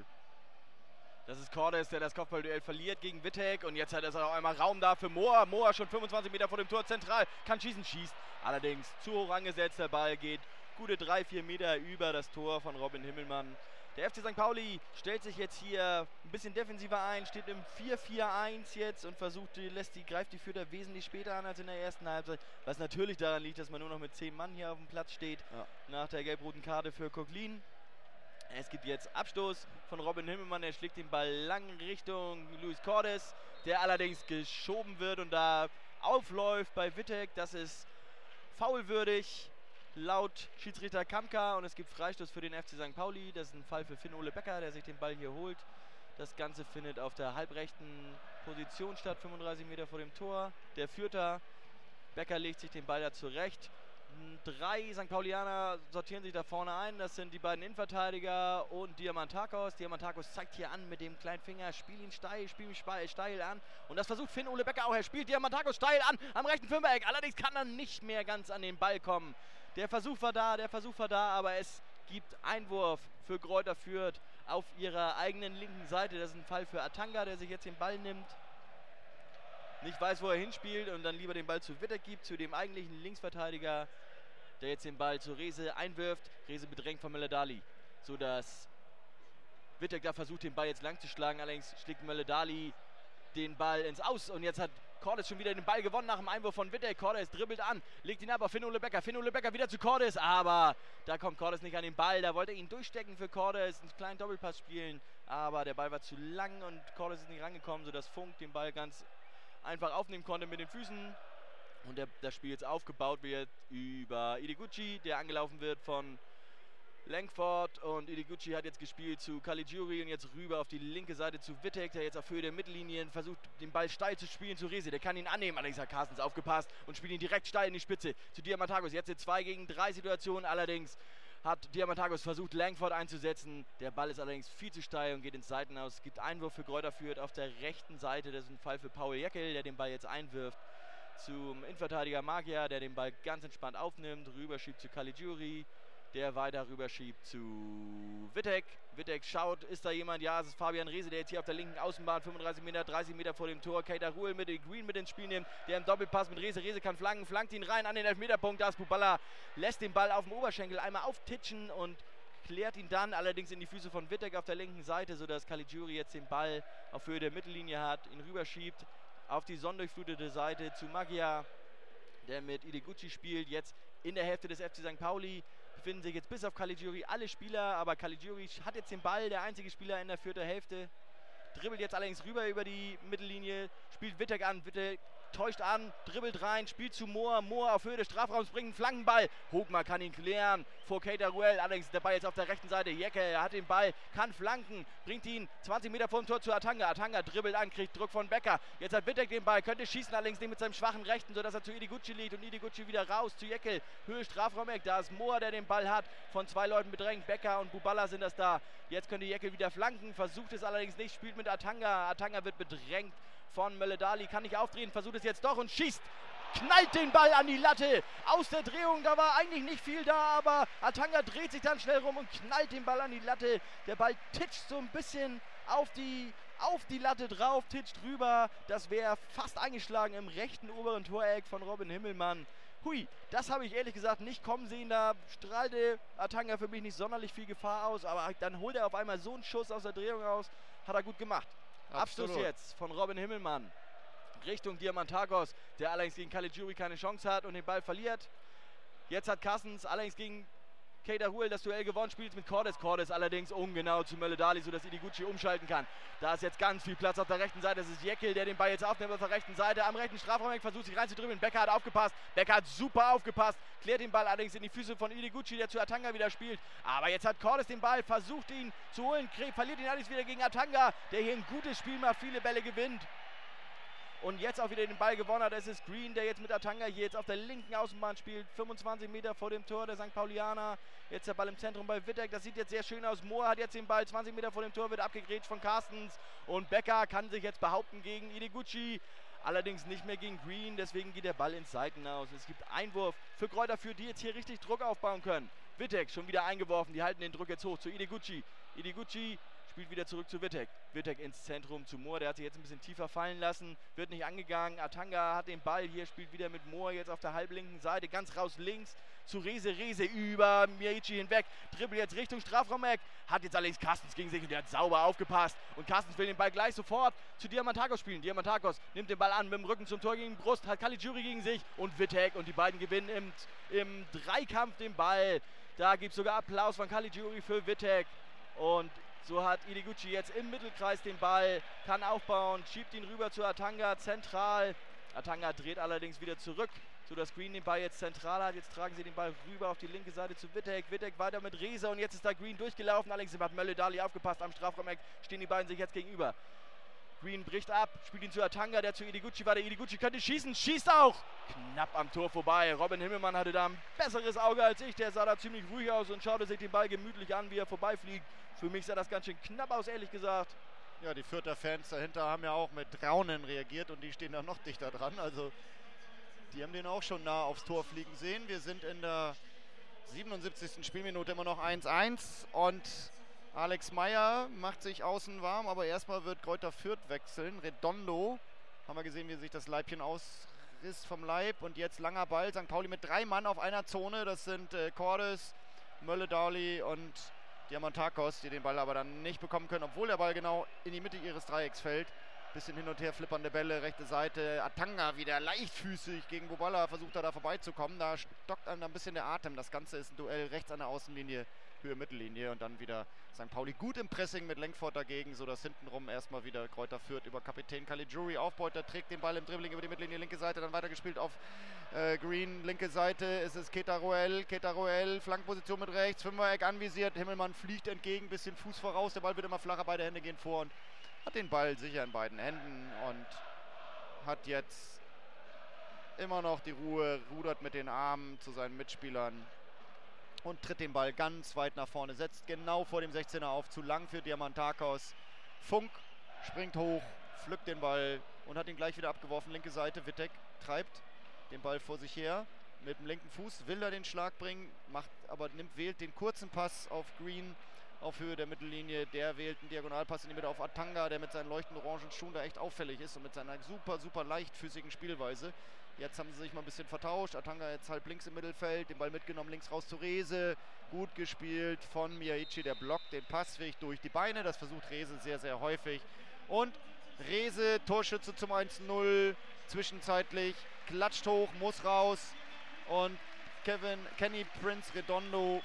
Das ist Cordes, der das Kopfballduell verliert gegen Wittek. Und jetzt hat er auch einmal Raum da für Mohr. Mohr schon 25 Meter vor dem Tor zentral. Kann schießen, schießt. Allerdings zu hoch angesetzt. Der Ball geht gute 3-4 Meter über das Tor von Robin Himmelmann. Der FC St. Pauli stellt sich jetzt hier ein bisschen defensiver ein, steht im 4-4-1 jetzt und greift die Fürther wesentlich später an als in der ersten Halbzeit. Was natürlich daran liegt, dass man nur noch mit 10 Mann hier auf dem Platz steht, nach der gelb-roten Karte für Coquelin. Es gibt jetzt Abstoß von Robin Himmelmann. Er schlägt den Ball lang Richtung Luis Cordes, der allerdings geschoben wird und da aufläuft bei Wittek. Das ist foulwürdig laut Schiedsrichter Kamka und es gibt Freistoß für den FC St. Pauli. Das ist ein Fall für Finn-Ole Becker, der sich den Ball hier holt. Das Ganze findet auf der halbrechten Position statt, 35 Meter vor dem Tor. Der Fürther, Becker legt sich den Ball da zurecht. 3 St. Paulianer sortieren sich da vorne ein. Das sind die beiden Innenverteidiger und Diamantakos. Diamantakos zeigt hier an mit dem kleinen Finger, spiel ihn steil an. Und das versucht Finn-Ole Becker auch. Er spielt Diamantakos steil an am rechten Fünfereck. Allerdings kann er nicht mehr ganz an den Ball kommen. Der Versuch war da, aber es gibt Einwurf für Greuther Fürth auf ihrer eigenen linken Seite. Das ist ein Fall für Atanga, der sich jetzt den Ball nimmt. Nicht weiß, wo er hinspielt und dann lieber den Ball zu Wittek gibt, zu dem eigentlichen Linksverteidiger, der jetzt den Ball zu Rehse einwirft. Rehse bedrängt von Möller-Dali, sodass Wittek da versucht, den Ball jetzt lang zu schlagen. Allerdings schlägt Möller-Dali den Ball ins Aus und jetzt hat Cordes schon wieder den Ball gewonnen nach dem Einwurf von Wittek. Cordes dribbelt an, legt ihn ab auf Finn-Ole Becker. Finn-Ole Becker wieder zu Cordes, aber da kommt Cordes nicht an den Ball. Da wollte er ihn durchstecken für Cordes, einen kleinen Doppelpass spielen, aber der Ball war zu lang und Cordes ist nicht rangekommen, sodass Funk den Ball ganz einfach aufnehmen konnte mit den Füßen. Und das Spiel jetzt aufgebaut wird über Ideguchi, der angelaufen wird von Langford. Und Ideguchi hat jetzt gespielt zu Caligiuri und jetzt rüber auf die linke Seite zu Wittek, der jetzt auf Höhe der Mittellinien versucht, den Ball steil zu spielen zu Rehse. Der kann ihn annehmen, allerdings hat Carstens aufgepasst und spielt ihn direkt steil in die Spitze zu Diamantakos. Jetzt eine 2 gegen 3 Situation, allerdings hat Diamantakos versucht, Langford einzusetzen. Der Ball ist allerdings viel zu steil und geht ins Seitenaus. Es gibt Einwurf für Greuther Fürth auf der rechten Seite. Das ist ein Fall für Paul Jäckel, der den Ball jetzt einwirft zum Innenverteidiger Magia, der den Ball ganz entspannt aufnimmt, rüberschiebt zu Caligiuri, der weiter rüberschiebt zu Wittek. Wittek schaut, ist da jemand? Ja, es ist Fabian Rehse, der jetzt hier auf der linken Außenbahn 35 Meter, 30 Meter vor dem Tor Keita Ruhl mit dem Green mit ins Spiel nimmt, der im Doppelpass mit Rehse. Rehse kann flanken, flankt ihn rein an den Elfmeterpunkt. Da ist Buballa, lässt den Ball auf dem Oberschenkel einmal auftitschen und klärt ihn dann allerdings in die Füße von Wittek auf der linken Seite, sodass Caligiuri jetzt den Ball auf Höhe der Mittellinie hat, ihn rüberschiebt auf die sonndurchflutete Seite zu Magia, der mit Ideguchi spielt. Jetzt in der Hälfte des FC St. Pauli befinden sich jetzt bis auf Caligiuri alle Spieler, aber Caligiuri hat jetzt den Ball, der einzige Spieler in der 4. Hälfte. Dribbelt jetzt allerdings rüber über die Mittellinie, spielt Wittek an, Wittek täuscht an, dribbelt rein, spielt zu Mohr. Mohr auf Höhe des Strafraums bringt einen Flankenball. Hogmar kann ihn klären vor Keita Ruel. Allerdings der Ball jetzt auf der rechten Seite. Jäcke, er hat den Ball, kann flanken, bringt ihn 20 Meter vor dem Tor zu Atanga. Atanga dribbelt an, kriegt Druck von Becker. Jetzt hat Wittek den Ball, könnte schießen, allerdings nicht mit seinem schwachen Rechten, sodass er zu Ideguchi liegt und Ideguchi wieder raus zu Jäckel. Höhe Strafraumeck, da ist Mohr, der den Ball hat, von 2 Leuten bedrängt. Becker und Buballa sind das da. Jetzt könnte Jäckel wieder flanken, versucht es allerdings nicht, spielt mit Atanga. Atanga wird bedrängt von Möller-Dali, kann nicht aufdrehen, versucht es jetzt doch und schießt, knallt den Ball an die Latte. Aus der Drehung, da war eigentlich nicht viel da, aber Atanga dreht sich dann schnell rum und knallt den Ball an die Latte. Der Ball titscht so ein bisschen auf die Latte drauf, titscht rüber. Das wäre fast eingeschlagen im rechten oberen Toreck von Robin Himmelmann. Hui, das habe ich ehrlich gesagt nicht kommen sehen. Da strahlte Atanga für mich nicht sonderlich viel Gefahr aus, aber dann holt er auf einmal so einen Schuss aus der Drehung raus. Hat er gut gemacht. Absolut. Abschluss jetzt von Robin Himmelmann Richtung Diamantakos, der allerdings gegen Caligiuri keine Chance hat und den Ball verliert. Jetzt hat Carstens allerdings gegen Keita Ruel das Duell gewonnen, spielt mit Cordes. Cordes allerdings ungenau zu Möller-Dali, sodass Ideguchi umschalten kann. Da ist jetzt ganz viel Platz auf der rechten Seite. Das ist Jäckel, der den Ball jetzt aufnimmt auf der rechten Seite. Am rechten Strafraum versucht sich reinzudribbeln. Becker hat aufgepasst. Becker hat super aufgepasst. Klärt den Ball allerdings in die Füße von Ideguchi, der zu Atanga wieder spielt. Aber jetzt hat Cordes den Ball, versucht ihn zu holen, verliert ihn allerdings wieder gegen Atanga, der hier ein gutes Spiel macht, viele Bälle gewinnt. Und jetzt auch wieder den Ball gewonnen hat. Es ist Green, der jetzt mit Atanga hier jetzt auf der linken Außenbahn spielt. 25 Meter vor dem Tor der St. Paulianer. Jetzt der Ball im Zentrum bei Wittek. Das sieht jetzt sehr schön aus. Mohr hat jetzt den Ball 20 Meter vor dem Tor, wird abgegrätscht von Carstens. Und Becker kann sich jetzt behaupten gegen Ideguchi. Allerdings nicht mehr gegen Green. Deswegen geht der Ball ins Seitenaus. Es gibt Einwurf für Greuther Fürth, die jetzt hier richtig Druck aufbauen können. Wittek schon wieder eingeworfen. Die halten den Druck jetzt hoch zu Ideguchi. Ideguchi spielt wieder zurück zu Wittek. Wittek ins Zentrum zu Mohr. Der hat sich jetzt ein bisschen tiefer fallen lassen. Wird nicht angegangen. Atanga hat den Ball hier, spielt wieder mit Mohr jetzt auf der halblinken Seite. Ganz raus links zu Rehse. Rehse über Miaichi hinweg. Dribbelt jetzt Richtung Strafraumeck. Hat jetzt allerdings Carstens gegen sich und der hat sauber aufgepasst. Und Carstens will den Ball gleich sofort zu Diamantakos spielen. Diamantakos nimmt den Ball an mit dem Rücken zum Tor gegen die Brust. Hat Caligiuri gegen sich und Wittek. Und die beiden gewinnen im Dreikampf den Ball. Da gibt es sogar Applaus von Caligiuri für Wittek. Und so hat Ideguchi jetzt im Mittelkreis den Ball, kann aufbauen, schiebt ihn rüber zu Atanga zentral. Atanga dreht allerdings wieder zurück, sodass Green den Ball jetzt zentral hat. Jetzt tragen sie den Ball rüber auf die linke Seite zu Wittek. Wittek weiter mit Rehse und jetzt ist da Green durchgelaufen. Allerdings hat Mölle-Dali aufgepasst. Am Strafraumeck stehen die beiden sich jetzt gegenüber. Green bricht ab, spielt ihn zu Atanga, der zu Ideguchi war. Der Ideguchi könnte schießen, schießt auch! Knapp am Tor vorbei. Robin Himmelmann hatte da ein besseres Auge als ich. Der sah da ziemlich ruhig aus und schaute sich den Ball gemütlich an, wie er vorbeifliegt. Für mich sah das ganz schön knapp aus, ehrlich gesagt. Ja, die Fürther Fans dahinter haben ja auch mit Raunen reagiert und die stehen da noch dichter dran. Also die haben den auch schon nah aufs Tor fliegen sehen. Wir sind in der 77. Spielminute immer noch 1-1 und Alex Meyer macht sich außen warm, aber erstmal wird Greuther Fürth wechseln. Redondo, haben wir gesehen, wie sich das Leibchen ausriss vom Leib. Und jetzt langer Ball, St. Pauli mit 3 Mann auf einer Zone. Das sind Cordes, Mölle-Dali und Diamantakos, die den Ball aber dann nicht bekommen können, obwohl der Ball genau in die Mitte ihres Dreiecks fällt. Bisschen hin und her flippernde Bälle, rechte Seite. Atanga wieder leichtfüßig gegen Boballa, versucht er da vorbeizukommen. Da stockt einem ein bisschen der Atem. Das Ganze ist ein Duell rechts an der Außenlinie, Höhe Mittellinie und dann wieder St. Pauli gut im Pressing mit Lenkford dagegen, sodass hintenrum erstmal wieder Greuther Fürth über Kapitän Caligiuri aufbaut. Der trägt den Ball im Dribbling über die Mittellinie, linke Seite, dann weitergespielt auf Green, linke Seite ist es Ketaroel, Flankenposition mit rechts, Fünfereck anvisiert, Himmelmann fliegt entgegen, bisschen Fuß voraus, der Ball wird immer flacher, beide Hände gehen vor und hat den Ball sicher in beiden Händen und hat jetzt immer noch die Ruhe, rudert mit den Armen zu seinen Mitspielern und tritt den Ball ganz weit nach vorne, setzt genau vor dem 16er auf, zu lang für Diamantakos. Funk springt hoch, pflückt den Ball und hat ihn gleich wieder abgeworfen. Linke Seite, Wittek treibt den Ball vor sich her mit dem linken Fuß, will er den Schlag bringen, wählt den kurzen Pass auf Green auf Höhe der Mittellinie. Der wählt einen Diagonalpass in die Mitte auf Atanga, der mit seinen leuchtenden orangen Schuhen da echt auffällig ist und mit seiner super leichtfüßigen Spielweise. Jetzt haben sie sich mal ein bisschen vertauscht. Atanga jetzt halb links im Mittelfeld, den Ball mitgenommen, links raus zu Rehse. Gut gespielt von Miyaichi, der blockt den Passweg durch die Beine. Das versucht Rehse sehr häufig. Und Rehse, Torschütze zum 1-0. Zwischenzeitlich klatscht hoch, muss raus. Und Kenny Prince Redondo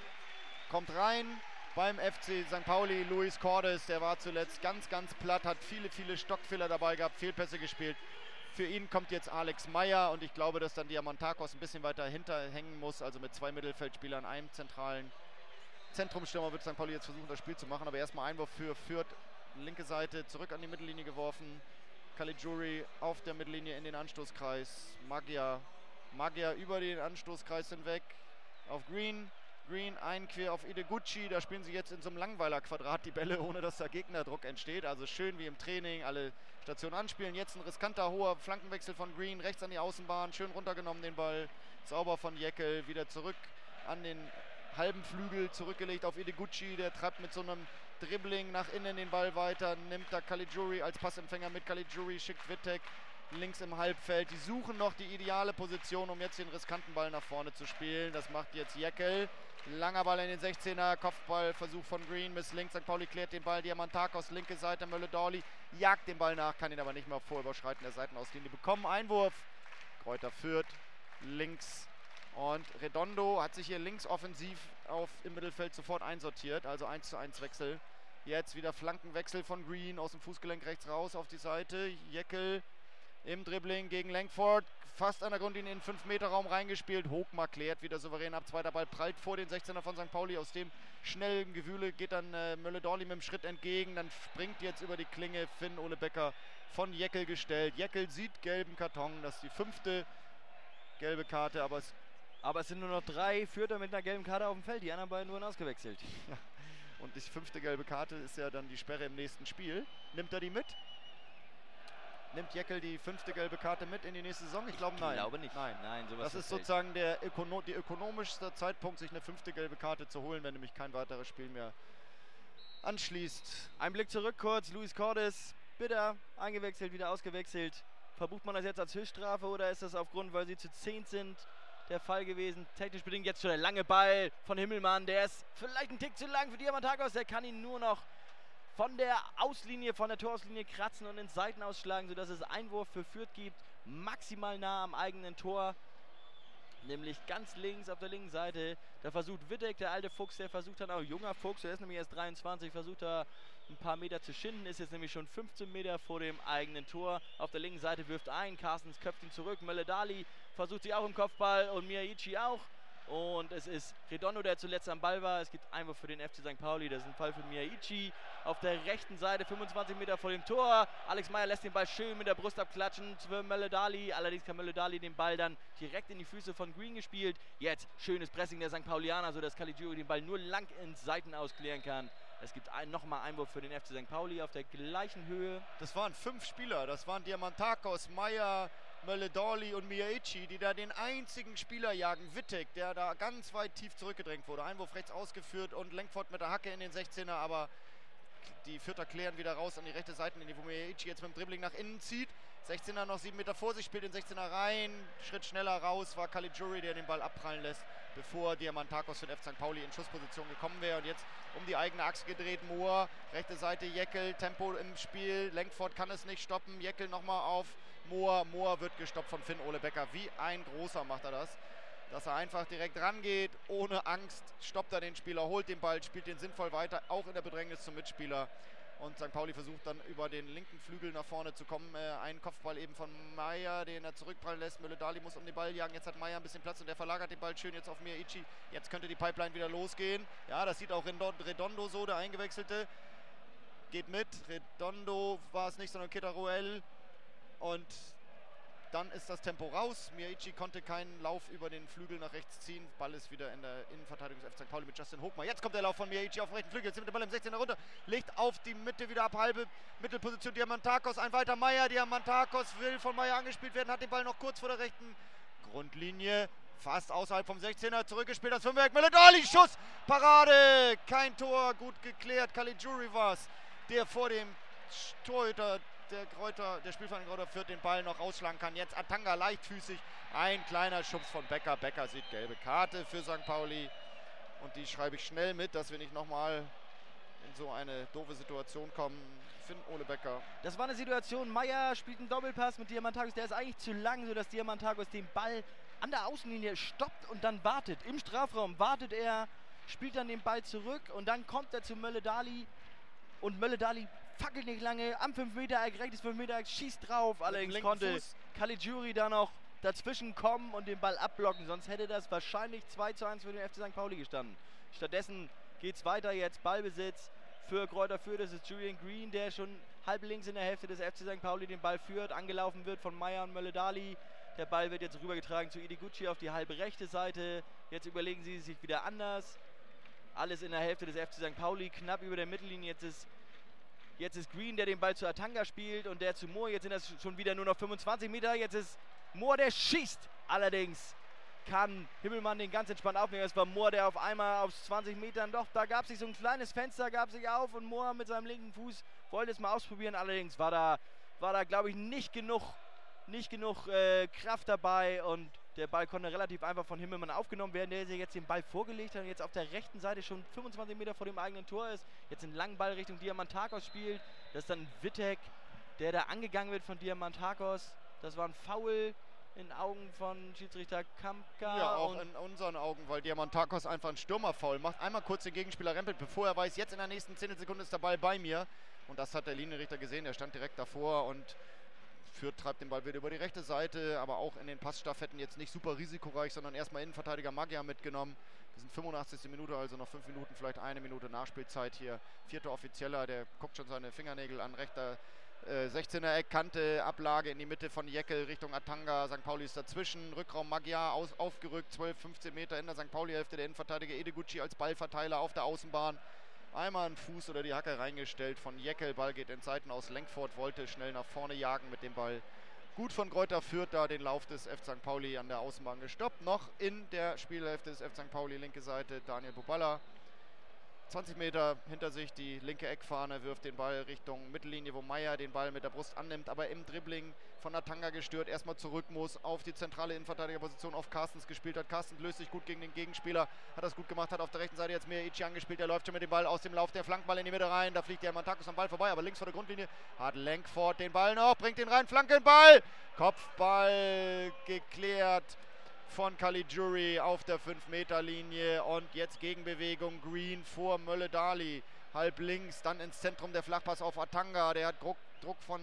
kommt rein. Beim FC St. Pauli, Luis Cordes, der war zuletzt ganz platt, hat viele Stockfehler dabei gehabt, Fehlpässe gespielt. Für ihn kommt jetzt Alex Meyer und ich glaube, dass dann Diamantakos ein bisschen weiter hinterhängen muss, also mit 2 Mittelfeldspielern, einem zentralen Zentrumstürmer wird St. Pauli jetzt versuchen, das Spiel zu machen, aber erstmal Einwurf für Fürth, linke Seite, zurück an die Mittellinie geworfen. Caligiuri auf der Mittellinie in den Anstoßkreis, Magyar über den Anstoßkreis hinweg auf Green ein quer auf Ideguchi, da spielen sie jetzt in so einem Langweiler-Quadrat die Bälle, ohne dass da Gegnerdruck entsteht, also schön wie im Training, alle Stationen anspielen, jetzt ein riskanter, hoher Flankenwechsel von Green, rechts an die Außenbahn, schön runtergenommen den Ball, sauber von Jäckel, wieder zurück an den halben Flügel, zurückgelegt auf Ideguchi, der treibt mit so einem Dribbling nach innen den Ball weiter, nimmt da Caligiuri als Passempfänger mit, Caligiuri schickt Wittek links im Halbfeld, die suchen noch die ideale Position, um jetzt den riskanten Ball nach vorne zu spielen, das macht jetzt Jäckel. Langer Ball in den 16er, Kopfballversuch von Green, links, St. Pauli klärt den Ball, Diamantakos, linke Seite, Mölle-Dali jagt den Ball nach, kann ihn aber nicht mehr vor Überschreiten der Seitenauslinie bekommen. Einwurf, Greuther Fürth, links und Redondo hat sich hier links offensiv im Mittelfeld sofort einsortiert, also 1:1 Wechsel. Jetzt wieder Flankenwechsel von Green, aus dem Fußgelenk rechts raus auf die Seite, Jäckel im Dribbling gegen Lenkford, fast an der Grundlinie in den 5-Meter-Raum reingespielt. Hochmar klärt wieder souverän ab. Zweiter Ball prallt vor den 16er von St. Pauli. Aus dem schnellen Gewühle geht dann Mölle-Dali mit dem Schritt entgegen. Dann springt jetzt über die Klinge Finn Ole Becker von Jäckel gestellt. Jäckel sieht gelben Karton. Das ist die 5. gelbe Karte. Aber es sind nur noch 3 Fürther mit einer gelben Karte auf dem Feld. Die anderen beiden wurden ausgewechselt. Ja. Und die 5. gelbe Karte ist ja dann die Sperre im nächsten Spiel. Nimmt er die mit? Nimmt Jäckel die 5. gelbe Karte mit in die nächste Saison? Ich glaube, nein. Ich glaube nicht. Nein, sowas das ist sozusagen der ökonomischste Zeitpunkt, sich eine 5. gelbe Karte zu holen, wenn nämlich kein weiteres Spiel mehr anschließt. Ein Blick zurück kurz. Luis Cordes, bitter, eingewechselt, wieder ausgewechselt. Verbucht man das jetzt als Höchststrafe oder ist das aufgrund, weil sie zu 10 sind, der Fall gewesen? Technisch bedingt jetzt schon der lange Ball von Himmelmann. Der ist vielleicht ein Tick zu lang für Diamantakos. Der kann ihn nur noch von der Torauslinie kratzen und ins Seiten ausschlagen, sodass es Einwurf für Fürth gibt. Maximal nah am eigenen Tor. Nämlich ganz links auf der linken Seite. Da versucht Wittek, der alte Fuchs, der versucht dann auch, junger Fuchs, der ist nämlich erst 23, versucht da ein paar Meter zu schinden, ist jetzt nämlich schon 15 Meter vor dem eigenen Tor. Auf der linken Seite wirft ein, Carstens köpft ihn zurück, Mölle-Dali versucht sie auch im Kopfball und Miyaichi auch. Und es ist Redondo, der zuletzt am Ball war. Es gibt Einwurf für den FC St. Pauli. Das ist ein Fall für Miyaichi. Auf der rechten Seite, 25 Meter vor dem Tor. Alex Meyer lässt den Ball schön mit der Brust abklatschen für Mölle-Dali. Allerdings kann Mölle-Dali den Ball dann direkt in die Füße von Green gespielt. Jetzt schönes Pressing der St. Paulianer, sodass Caligiuri den Ball nur lang ins Seiten ausklären kann. Es gibt nochmal Einwurf für den FC St. Pauli auf der gleichen Höhe. Das waren 5 Spieler. Das waren Diamantakos, Meyer, Mölle-Dali und Miyaichi, die da den einzigen Spieler jagen, Wittek, der da ganz weit tief zurückgedrängt wurde. Einwurf rechts ausgeführt und Lenkford mit der Hacke in den 16er, aber die Vierter klären wieder raus an die rechte Seitenlinie, wo Miyaichi jetzt mit dem Dribbling nach innen zieht. 16er noch 7 Meter vor sich, spielt den 16er rein, Schritt schneller raus, war Caligiuri, der den Ball abprallen lässt, bevor Diamantakos für den FC St. Pauli in Schussposition gekommen wäre. Und jetzt um die eigene Achse gedreht, Mohr, rechte Seite Jäckel, Tempo im Spiel, Lenkford kann es nicht stoppen, Jäckel nochmal auf Mohr wird gestoppt von Finn Ole Becker. Wie ein Großer macht er das. Dass er einfach direkt rangeht, ohne Angst, stoppt er den Spieler, holt den Ball, spielt den sinnvoll weiter, auch in der Bedrängnis zum Mitspieler. Und St. Pauli versucht dann über den linken Flügel nach vorne zu kommen. Ein Kopfball eben von Meyer, den er zurückprallen lässt. Mölle-Dali muss um den Ball jagen. Jetzt hat Meyer ein bisschen Platz und der verlagert den Ball schön jetzt auf Miyaichi. Jetzt könnte die Pipeline wieder losgehen. Ja, das sieht auch Redondo so, der Eingewechselte. Geht mit. Redondo war es nicht, sondern Ketaruel. Und dann ist das Tempo raus. Miyaichi konnte keinen Lauf über den Flügel nach rechts ziehen. Ball ist wieder in der Innenverteidigung des FC St. Pauli mit Justin Hochmar. Jetzt kommt der Lauf von Miyaichi auf den rechten Flügel. Jetzt nimmt der Ball im 16er runter. Legt auf die Mitte wieder ab. Halbe Mittelposition Diamantakos. Ein weiter Meyer. Diamantakos will von Meyer angespielt werden. Hat den Ball noch kurz vor der rechten Grundlinie. Fast außerhalb vom 16er. Zurückgespielt. Das Fünfwerk. Mölle-Dali. Schuss. Parade. Kein Tor. Gut geklärt. Caligiuri war es, der vor dem Torhüter der Spielverein Kräuter Fürth den Ball noch ausschlagen kann. Jetzt Atanga leichtfüßig. Ein kleiner Schubs von Becker. Becker sieht gelbe Karte für St. Pauli. Und die schreibe ich schnell mit, dass wir nicht nochmal in so eine doofe Situation kommen. Finn Ole Becker. Das war eine Situation. Meyer spielt einen Doppelpass mit Diamantakos. Der ist eigentlich zu lang, sodass Diamantakos den Ball an der Außenlinie stoppt und dann wartet. Im Strafraum wartet er, spielt dann den Ball zurück und dann kommt er zu Mölle-Dali. Und Mölle-Dali fackelt nicht lange, am 5-Meter-Eck, rechtes 5-Meter-Eck, schießt drauf. Allerdings konnte Caligiuri da noch dazwischen kommen und den Ball abblocken. Sonst hätte das wahrscheinlich 2:1 für den FC St. Pauli gestanden. Stattdessen geht es weiter jetzt. Ballbesitz für Kräuter Fürth. Das ist Julian Green, der schon halb links in der Hälfte des FC St. Pauli den Ball führt. Angelaufen wird von Meyer und Mölle-Dali. Der Ball wird jetzt rübergetragen zu Ideguchi auf die halbe rechte Seite. Jetzt überlegen sie sich wieder anders. Alles in der Hälfte des FC St. Pauli, knapp über der Mittellinie. Jetzt ist Green, der den Ball zu Atanga spielt und der zu Mohr. Jetzt sind das schon wieder nur noch 25 Meter. Jetzt ist Mohr, der schießt. Allerdings kann Himmelmann den ganz entspannt aufnehmen. Es war Mohr, der auf einmal aus 20 Metern, doch, da gab sich so ein kleines Fenster, gab sich auf und Mohr mit seinem linken Fuß wollte es mal ausprobieren. Allerdings war da glaube ich, nicht genug Kraft dabei und der Ball konnte relativ einfach von Himmelmann aufgenommen werden, der sich jetzt den Ball vorgelegt hat und jetzt auf der rechten Seite schon 25 Meter vor dem eigenen Tor ist. Jetzt einen langen Ball Richtung Diamantakos spielt. Das ist dann Wittek, der da angegangen wird von Diamantakos. Das war ein Foul in Augen von Schiedsrichter Kampka. Ja, auch in unseren Augen, weil Diamantakos einfach einen Stürmerfoul macht. Einmal kurz den Gegenspieler rempelt, bevor er weiß, jetzt in der nächsten Zehntelsekunde ist der Ball bei mir. Und das hat der Linienrichter gesehen, der stand direkt davor und Fürth treibt den Ball wieder über die rechte Seite, aber auch in den Passstaffetten jetzt nicht super risikoreich, sondern erstmal Innenverteidiger Magyar mitgenommen. Wir sind 85. Minute, also noch 5 Minuten, vielleicht eine Minute Nachspielzeit hier. 4. Offizieller, der guckt schon seine Fingernägel an, rechter 16er Eckkante, Ablage in die Mitte von Jäckel Richtung Atanga. St. Pauli ist dazwischen, Rückraum Magyar aufgerückt, 12, 15 Meter in der St. Pauli-Hälfte. Der Innenverteidiger Ideguchi als Ballverteiler auf der Außenbahn. Einmal einen Fuß oder die Hacke reingestellt von Jäckel. Ball geht in Seiten aus. Lenkford wollte schnell nach vorne jagen mit dem Ball. Gut von Kräuter Fürth da den Lauf des FC St. Pauli an der Außenbahn gestoppt. Noch in der Spielhälfte des FC St. Pauli, linke Seite, Daniel Buballa. 20 Meter hinter sich, die linke Eckfahne, wirft den Ball Richtung Mittellinie, wo Meyer den Ball mit der Brust annimmt, aber im Dribbling von Atanga gestört, erstmal zurück muss, auf die zentrale Innenverteidigerposition auf Carstens gespielt hat. Carstens löst sich gut gegen den Gegenspieler, hat das gut gemacht, hat auf der rechten Seite jetzt Miyaichi angespielt, der läuft schon mit dem Ball aus dem Lauf, der Flankball in die Mitte rein, da fliegt der Diamantakos am Ball vorbei, aber links vor der Grundlinie hat Lenkford den Ball noch, bringt den rein, Flankenball, Kopfball geklärt von Caligiuri auf der 5-Meter-Linie und jetzt Gegenbewegung Green vor Mölle-Dali, halb links, dann ins Zentrum der Flachpass auf Atanga, der hat Druck von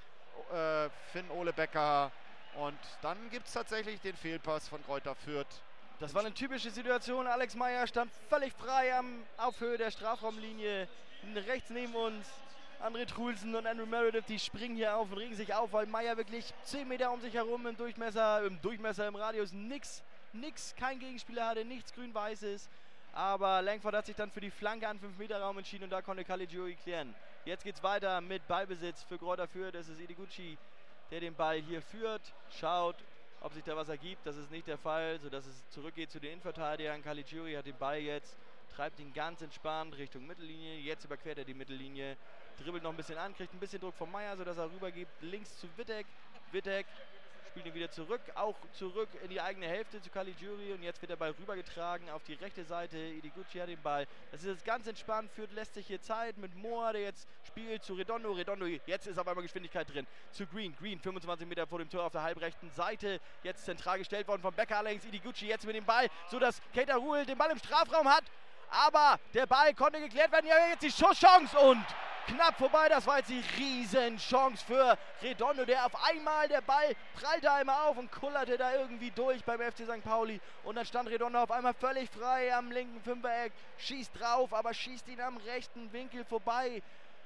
Finn Ole Becker und dann gibt es tatsächlich den Fehlpass von Greuther Fürth. Das war eine typische Situation, Alex Meyer stand völlig frei auf Höhe der Strafraumlinie, rechts neben uns. André Trulsen und Andrew Meredith, die springen hier auf und regen sich auf, weil Meyer wirklich 10 Meter um sich herum im Durchmesser im Radius nix, kein Gegenspieler hatte, nichts Grün-Weißes. Aber Langford hat sich dann für die Flanke an 5-Meter-Raum entschieden und da konnte Caligiuri klären. Jetzt geht's weiter mit Ballbesitz für Greuther Fürth. Das ist Ideguchi, der den Ball hier führt, schaut, ob sich da was ergibt. Das ist nicht der Fall, sodass es zurückgeht zu den Innenverteidigern. Caligiuri hat den Ball jetzt, treibt ihn ganz entspannt Richtung Mittellinie. Jetzt überquert er die Mittellinie. Dribbelt noch ein bisschen an, kriegt ein bisschen Druck von Meyer, sodass er rübergibt, links zu Wittek. Wittek spielt ihn wieder zurück, auch zurück in die eigene Hälfte zu Caligiuri und jetzt wird der Ball rübergetragen auf die rechte Seite. Ideguchi hat den Ball. Das ist jetzt ganz entspannt, Fürth lässt sich hier Zeit mit Mohr, der jetzt spielt zu Redondo. Redondo, jetzt ist auf einmal Geschwindigkeit drin. Zu Green. Green 25 Meter vor dem Tor auf der halbrechten Seite. Jetzt zentral gestellt worden von Becker allerdings. Ideguchi jetzt mit dem Ball, sodass Keita Ruhl den Ball im Strafraum hat. Aber der Ball konnte geklärt werden. Ja, jetzt die Schusschance und knapp vorbei. Das war jetzt die Riesenchance für Redondo, der auf einmal, der Ball prallte einmal auf und kullerte da irgendwie durch beim FC St. Pauli. Und dann stand Redondo auf einmal völlig frei am linken Fünfereck, schießt drauf, aber schießt ihn am rechten Winkel vorbei.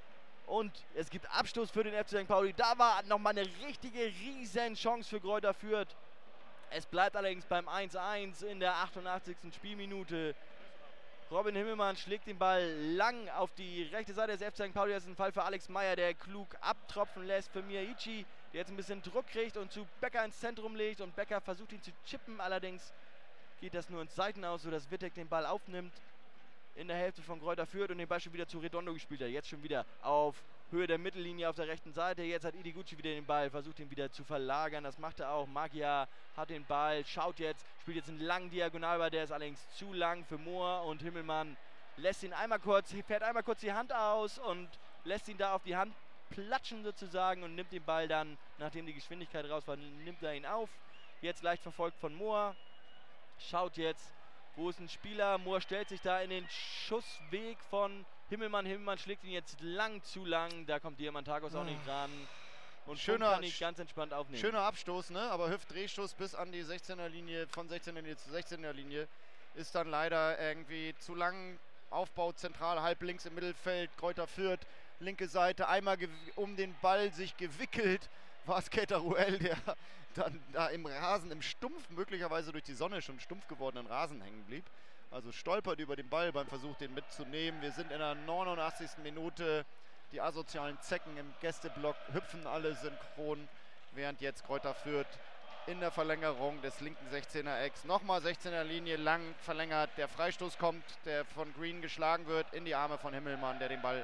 Und es gibt Abstoß für den FC St. Pauli. Da war nochmal eine richtige Riesenchance für Greuther Fürth. Es bleibt allerdings beim 1:1 in der 88. Spielminute. Robin Himmelmann schlägt den Ball lang auf die rechte Seite des FC St. Pauli. Das ist ein Fall für Alex Meyer, der klug abtropfen lässt für Miyaichi, der jetzt ein bisschen Druck kriegt und zu Becker ins Zentrum legt. Und Becker versucht ihn zu chippen, allerdings geht das nur ins Seiten aus, sodass Wittek den Ball aufnimmt in der Hälfte von Greuther Fürth und den Ball schon wieder zu Redondo gespielt hat. Jetzt schon wieder auf Höhe der Mittellinie auf der rechten Seite. Jetzt hat Ideguchi wieder den Ball, versucht ihn wieder zu verlagern. Das macht er auch. Magia hat den Ball, schaut jetzt, spielt jetzt einen langen Diagonalball. Der ist allerdings zu lang für Mohr und Himmelmann lässt ihn fährt einmal kurz die Hand aus und lässt ihn da auf die Hand platschen sozusagen und nimmt den Ball dann, nachdem die Geschwindigkeit raus war, nimmt er ihn auf. Jetzt leicht verfolgt von Mohr. Schaut jetzt, wo ist ein Spieler? Mohr stellt sich da in den Schussweg von Himmelmann. Himmelmann schlägt ihn jetzt zu lang. Da kommt Diamantakos auch nicht ran. Und kann ihn ganz entspannt aufnehmen. Schöner Abstoß, ne? Aber Hüftdrehschuss bis an die 16er Linie, von 16er Linie zu 16er Linie. Ist dann leider irgendwie zu lang. Aufbau zentral, halb links im Mittelfeld. Greuther Fürth, linke Seite, einmal um den Ball sich gewickelt. War es Keita Ruel, der dann da im Rasen, im Stumpf, möglicherweise durch die Sonne schon stumpf gewordenen Rasen hängen blieb. Also stolpert über den Ball beim Versuch, den mitzunehmen. Wir sind in der 89. Minute. Die asozialen Zecken im Gästeblock hüpfen alle synchron, während jetzt Greuther Fürth in der Verlängerung des linken 16er-Ecks nochmal 16er Linie lang verlängert. Der Freistoß kommt, der von Green geschlagen wird, in die Arme von Himmelmann, der den Ball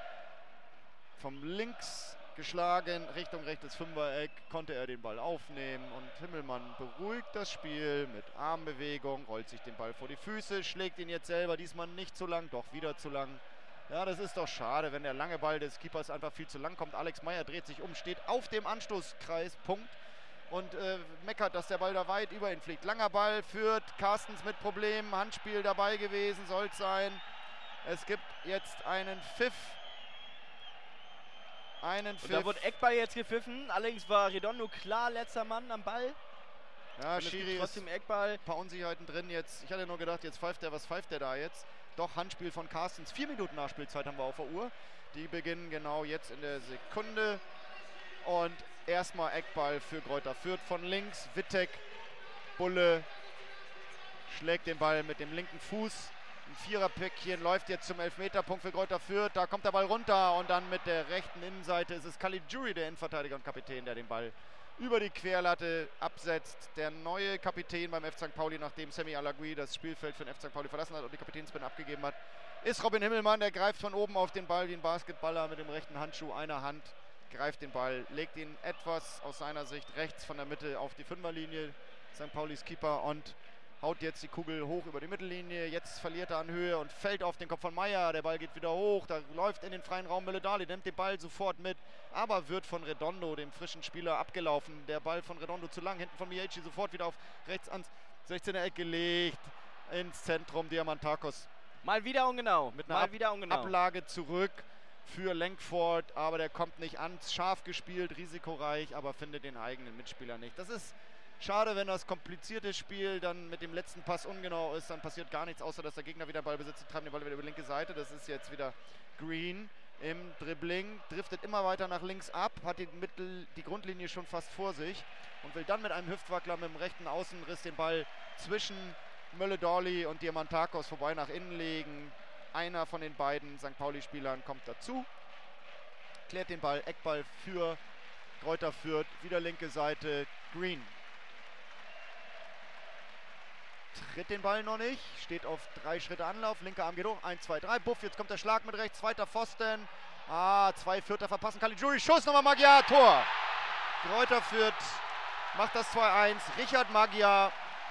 vom links geschlagen Richtung rechtes Fünfereck, konnte er den Ball aufnehmen und Himmelmann beruhigt das Spiel mit Armbewegung, rollt sich den Ball vor die Füße, schlägt ihn jetzt selber, diesmal nicht zu lang, doch wieder zu lang. Ja, das ist doch schade, wenn der lange Ball des Keepers einfach viel zu lang kommt. Alex Meyer dreht sich um, steht auf dem Anstoßkreis, Punkt, und meckert, dass der Ball da weit über ihn fliegt. Langer Ball führt Carstens mit Problemen, Handspiel dabei gewesen, soll es sein. Es gibt jetzt einen Pfiff. Und da wurde Eckball jetzt gepfiffen, allerdings war Redondo klar letzter Mann am Ball. Ja, Schiri trotzdem Eckball. Ein paar Unsicherheiten drin jetzt. Ich hatte nur gedacht, jetzt pfeift der, was pfeift der da jetzt? Doch, Handspiel von Carstens. 4 Minuten Nachspielzeit haben wir auf der Uhr. Die beginnen genau jetzt in der Sekunde. Und erstmal Eckball für Greuther Fürth von links. Wittek, Bulle, schlägt den Ball mit dem linken Fuß. Ein Viererpäckchen läuft jetzt zum Elfmeterpunkt für Greuther Fürth. Da kommt der Ball runter und dann mit der rechten Innenseite ist es Caligiuri, der Innenverteidiger und Kapitän, der den Ball über die Querlatte absetzt. Der neue Kapitän beim FC St. Pauli, nachdem Semi Alagui das Spielfeld für den FC St. Pauli verlassen hat und die Kapitänsbinde abgegeben hat, ist Robin Himmelmann. Der greift von oben auf den Ball wie ein Basketballer mit dem rechten Handschuh. Einer Hand greift den Ball, legt ihn etwas aus seiner Sicht rechts von der Mitte auf die Fünferlinie. St. Paulis Keeper und haut jetzt die Kugel hoch über die Mittellinie, jetzt verliert er an Höhe und fällt auf den Kopf von Meier, der Ball geht wieder hoch, da läuft in den freien Raum Mölle-Dali, nimmt den Ball sofort mit, aber wird von Redondo, dem frischen Spieler, abgelaufen. Der Ball von Redondo zu lang, hinten von Miyaichi sofort wieder auf rechts ans 16er Eck gelegt, ins Zentrum, Diamantakos. Mal wieder ungenau, mit einer Ablage zurück für Lenkford, aber der kommt nicht an, scharf gespielt, risikoreich, aber findet den eigenen Mitspieler nicht. Das ist schade, wenn das komplizierte Spiel dann mit dem letzten Pass ungenau ist, dann passiert gar nichts, außer dass der Gegner wieder Ball besitzt, treiben den Ball wieder über die linke Seite. Das ist jetzt wieder Green im Dribbling, driftet immer weiter nach links ab, hat die Grundlinie schon fast vor sich und will dann mit einem Hüftwackler mit dem rechten Außenriss den Ball zwischen Mölle-Dali und Diamantakos vorbei nach innen legen. Einer von den beiden St. Pauli-Spielern kommt dazu, klärt den Ball, Eckball für Greuther Fürth, wieder linke Seite, Green. Tritt den Ball noch nicht, steht auf 3 Schritte Anlauf, linker Arm geht hoch, 1, 2, 3, Buff, jetzt kommt der Schlag mit rechts, zweiter Pfosten, 2 Fürther verpassen, Caligiuri, Schuss, nochmal Magyar, Tor. Greuther Fürth macht das 2-1, Richard Magyar,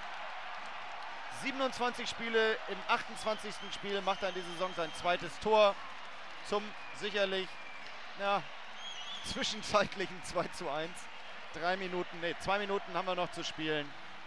27 Spiele, im 28. Spiel macht er in dieser Saison sein zweites Tor zum sicherlich, zwischenzeitlichen 2-1. 2 Minuten haben wir noch zu spielen.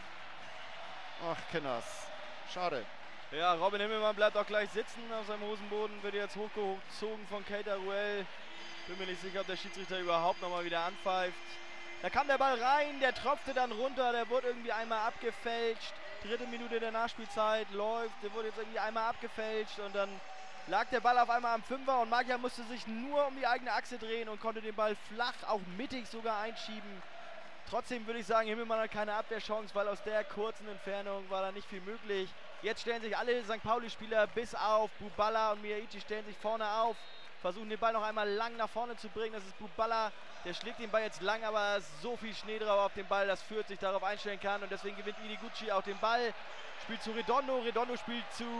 Ach, Kinders. Schade. Ja, Robin Himmelmann bleibt auch gleich sitzen auf seinem Hosenboden, wird jetzt hochgezogen von Keita-Ruel. Bin mir nicht sicher, ob der Schiedsrichter überhaupt nochmal wieder anpfeift. Da kam der Ball rein, der tropfte dann runter, der wurde irgendwie einmal abgefälscht. 3. Minute der Nachspielzeit läuft, der wurde jetzt irgendwie einmal abgefälscht und dann lag der Ball auf einmal am Fünfer und Magyar musste sich nur um die eigene Achse drehen und konnte den Ball flach, auch mittig sogar einschieben. Trotzdem würde ich sagen, Himmelmann hat keine Abwehrchance, weil aus der kurzen Entfernung war da nicht viel möglich. Jetzt stellen sich alle St. Pauli-Spieler bis auf Buballa und Miyaichi stellen sich vorne auf, versuchen den Ball noch einmal lang nach vorne zu bringen. Das ist Buballa, der schlägt den Ball jetzt lang, aber so viel Schnee drauf auf den Ball, dass Fürth sich darauf einstellen kann und deswegen gewinnt Idiguchi auch den Ball. Spielt zu Redondo, Redondo spielt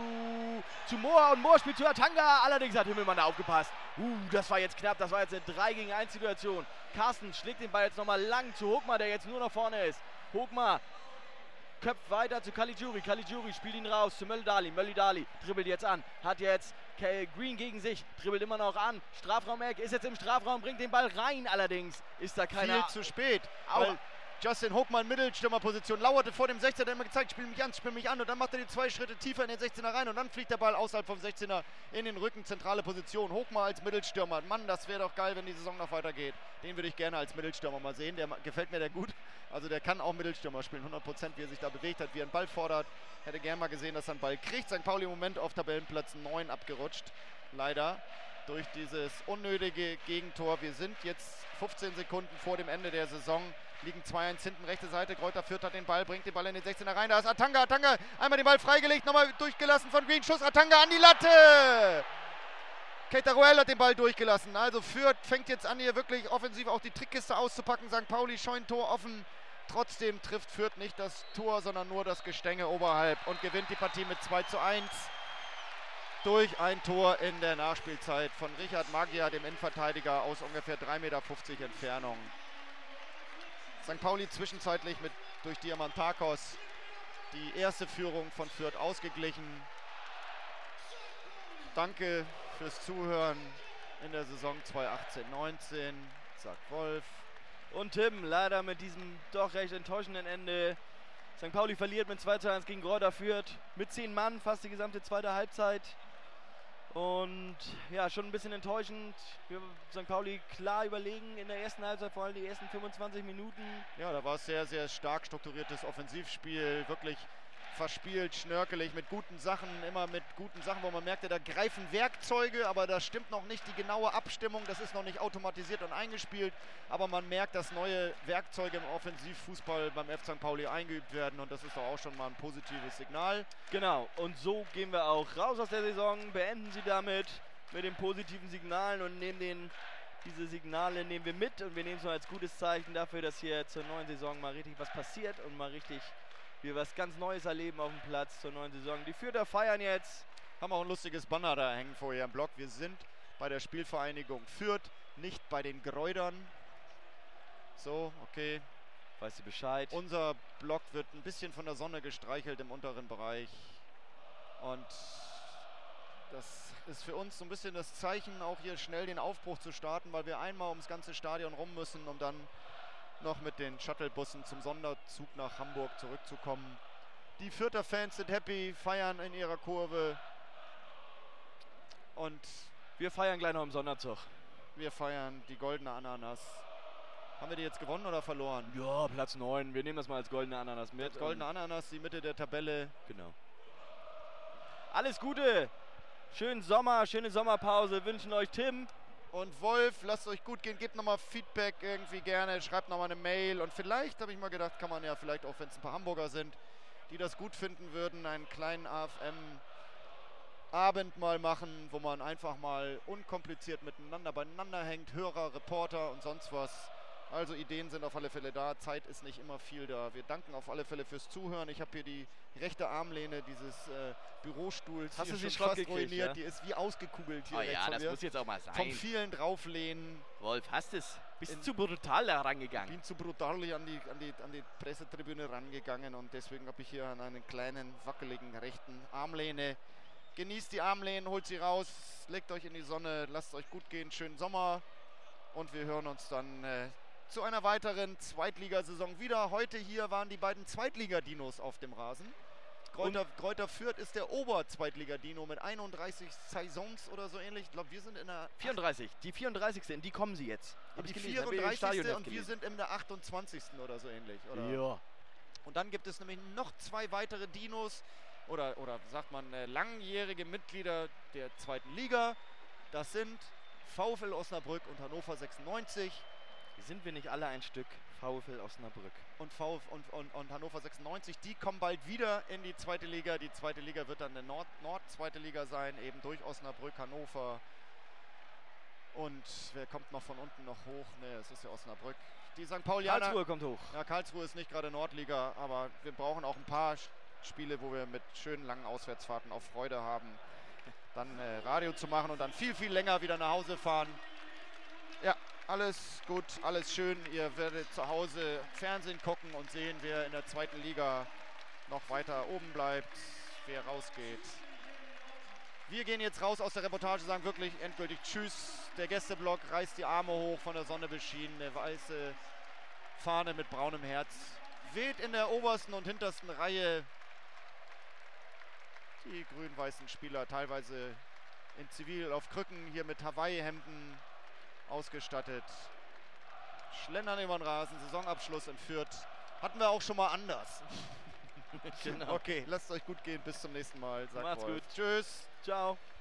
zu Mohr und Mohr spielt zu Atanga. Allerdings hat Himmelmann da aufgepasst. Das war jetzt knapp, das war jetzt eine 3-gegen-1 Situation. Carsten schlägt den Ball jetzt nochmal lang zu Hogmar, der jetzt nur noch vorne ist. Hogmar köpft weiter zu Caligiuri. Caligiuri spielt ihn raus zu Mölle-Dali. Mölle-Dali dribbelt jetzt an, hat jetzt Green gegen sich, dribbelt immer noch an. Strafraum-Eck, ist jetzt im Strafraum, bringt den Ball rein. Allerdings ist da keiner. Viel zu spät, weil Justin Hogmann, Mittelstürmerposition, lauerte vor dem 16er, der immer gezeigt, spiel mich an und dann macht er die 2 Schritte tiefer in den 16er rein und dann fliegt der Ball außerhalb vom 16er in den Rücken, zentrale Position. Hogmann als Mittelstürmer, Mann, das wäre doch geil, wenn die Saison noch weitergeht. Den würde ich gerne als Mittelstürmer mal sehen, der gefällt mir der gut. Also der kann auch Mittelstürmer spielen, 100%, wie er sich da bewegt hat, wie er einen Ball fordert. Hätte gerne mal gesehen, dass er einen Ball kriegt. St. Pauli im Moment auf Tabellenplatz 9 abgerutscht, leider, durch dieses unnötige Gegentor. Wir sind jetzt 15 Sekunden vor dem Ende der Saison. Liegen 2-1 hinten, rechte Seite. Greuther Fürth hat den Ball, bringt den Ball in den 16er rein. Da ist Atanga, einmal den Ball freigelegt, nochmal durchgelassen von Green. Schuss, Atanga an die Latte! Keita-Ruel hat den Ball durchgelassen. Also Fürth fängt jetzt an, hier wirklich offensiv auch die Trickkiste auszupacken. St. Pauli Scheunentor offen. Trotzdem trifft Fürth nicht das Tor, sondern nur das Gestänge oberhalb und gewinnt die Partie mit 2-1 durch ein Tor in der Nachspielzeit von Richard Magyar, dem Innenverteidiger aus ungefähr 3,50 Meter Entfernung. St. Pauli zwischenzeitlich durch Diamantakos die erste Führung von Fürth ausgeglichen. Danke fürs Zuhören in der Saison 2018-19, sagt Wolf. Und Tim, leider mit diesem doch recht enttäuschenden Ende. St. Pauli verliert mit 2-1 gegen Greuther Fürth mit 10 Mann, fast die gesamte zweite Halbzeit. Und ja, schon ein bisschen enttäuschend. Wir St. Pauli klar überlegen in der ersten Halbzeit, vor allem die ersten 25 Minuten. Ja, da war es sehr, sehr stark strukturiertes Offensivspiel. Wirklich verspielt, schnörkelig, mit guten Sachen, immer mit guten Sachen, wo man merkte, da greifen Werkzeuge, aber da stimmt noch nicht die genaue Abstimmung, das ist noch nicht automatisiert und eingespielt, aber man merkt, dass neue Werkzeuge im Offensivfußball beim F. St. Pauli eingeübt werden und das ist doch auch schon mal ein positives Signal. Genau, und so gehen wir auch raus aus der Saison, beenden sie damit mit den positiven Signalen und diese Signale nehmen wir mit und wir nehmen es nur als gutes Zeichen dafür, dass hier zur neuen Saison mal richtig was passiert und mal richtig wir was ganz Neues erleben auf dem Platz zur neuen Saison. Die Fürther feiern jetzt. Haben auch ein lustiges Banner da hängen vor ihrem Blog. Wir sind bei der Spielvereinigung Fürth, nicht bei den Greutern. So, okay. Weißt du Bescheid? Unser Block wird ein bisschen von der Sonne gestreichelt im unteren Bereich. Und das ist für uns so ein bisschen das Zeichen, auch hier schnell den Aufbruch zu starten, weil wir einmal ums ganze Stadion rum müssen, um dann noch mit den Shuttlebussen zum Sonderzug nach Hamburg zurückzukommen. Die Fürther Fans sind happy, feiern in ihrer Kurve. Und wir feiern gleich noch im Sonderzug. Wir feiern die goldene Ananas. Haben wir die jetzt gewonnen oder verloren? Ja, Platz 9. Wir nehmen das mal als goldene Ananas mit. Als goldene Ananas, die Mitte der Tabelle. Genau. Alles Gute. Schönen Sommer, schöne Sommerpause. Wünschen euch Tim. Und Wolf, lasst euch gut gehen. Gebt nochmal Feedback irgendwie gerne. Schreibt nochmal eine Mail. Und vielleicht, habe ich mal gedacht, kann man ja vielleicht auch, wenn es ein paar Hamburger sind, die das gut finden würden, einen kleinen AFM-Abend mal machen, wo man einfach mal unkompliziert miteinander beieinander hängt. Hörer, Reporter und sonst was. Also Ideen sind auf alle Fälle da, Zeit ist nicht immer viel da. Wir danken auf alle Fälle fürs Zuhören. Ich habe hier die rechte Armlehne dieses Bürostuhls. Hast du sie schon fast gekriegt, ruiniert? Ja? Die ist wie ausgekugelt hier. Oh ja, das mir. muss jetzt auch mal sein. Vom vielen drauflehnen. Wolf, hast es. Bist zu brutal da rangegangen. Bin zu brutal an die Pressetribüne rangegangen und deswegen habe ich hier an einen kleinen, wackeligen rechten Armlehne. Genießt die Armlehnen, holt sie raus, legt euch in die Sonne, lasst euch gut gehen, schönen Sommer und wir hören uns dann zu einer weiteren Zweitligasaison wieder. Heute hier waren die beiden Zweitliga-Dinos auf dem Rasen. Greuther Fürth ist der Ober-Zweitliga-Dino mit 31 Saisons oder so ähnlich. Ich glaube, wir sind in der 34. Die 34. In die kommen sie jetzt. Die 34. und wir sind in der 28. oder so ähnlich. Oder? Ja. Und dann gibt es nämlich noch zwei weitere Dinos oder sagt man langjährige Mitglieder der zweiten Liga. Das sind VfL Osnabrück und Hannover 96. Sind wir nicht alle ein Stück? VfL Osnabrück. Und Hannover 96, die kommen bald wieder in die zweite Liga. Die zweite Liga wird dann eine Nord-zweite Liga sein, eben durch Osnabrück, Hannover. Und wer kommt noch von unten noch hoch? Ne, es ist ja Osnabrück. Die St. Paulianer. Karlsruhe kommt hoch. Ja, Karlsruhe ist nicht gerade Nordliga, aber wir brauchen auch ein paar Spiele, wo wir mit schönen langen Auswärtsfahrten auch Freude haben, dann Radio zu machen und dann viel, viel länger wieder nach Hause fahren. Ja. Alles gut, alles schön. Ihr werdet zu Hause Fernsehen gucken und sehen, wer in der zweiten Liga noch weiter oben bleibt, wer rausgeht. Wir gehen jetzt raus aus der Reportage, sagen wirklich endgültig Tschüss. Der Gästeblock reißt die Arme hoch, von der Sonne beschienen. Eine weiße Fahne mit braunem Herz weht in der obersten und hintersten Reihe. Die grün-weißen Spieler teilweise in Zivil auf Krücken, hier mit Hawaii-Hemden ausgestattet. Schlendern über den Rasen, Saisonabschluss in Fürth. Hatten wir auch schon mal anders. Genau. Okay, lasst euch gut gehen. Bis zum nächsten Mal. Macht's gut. Tschüss. Ciao.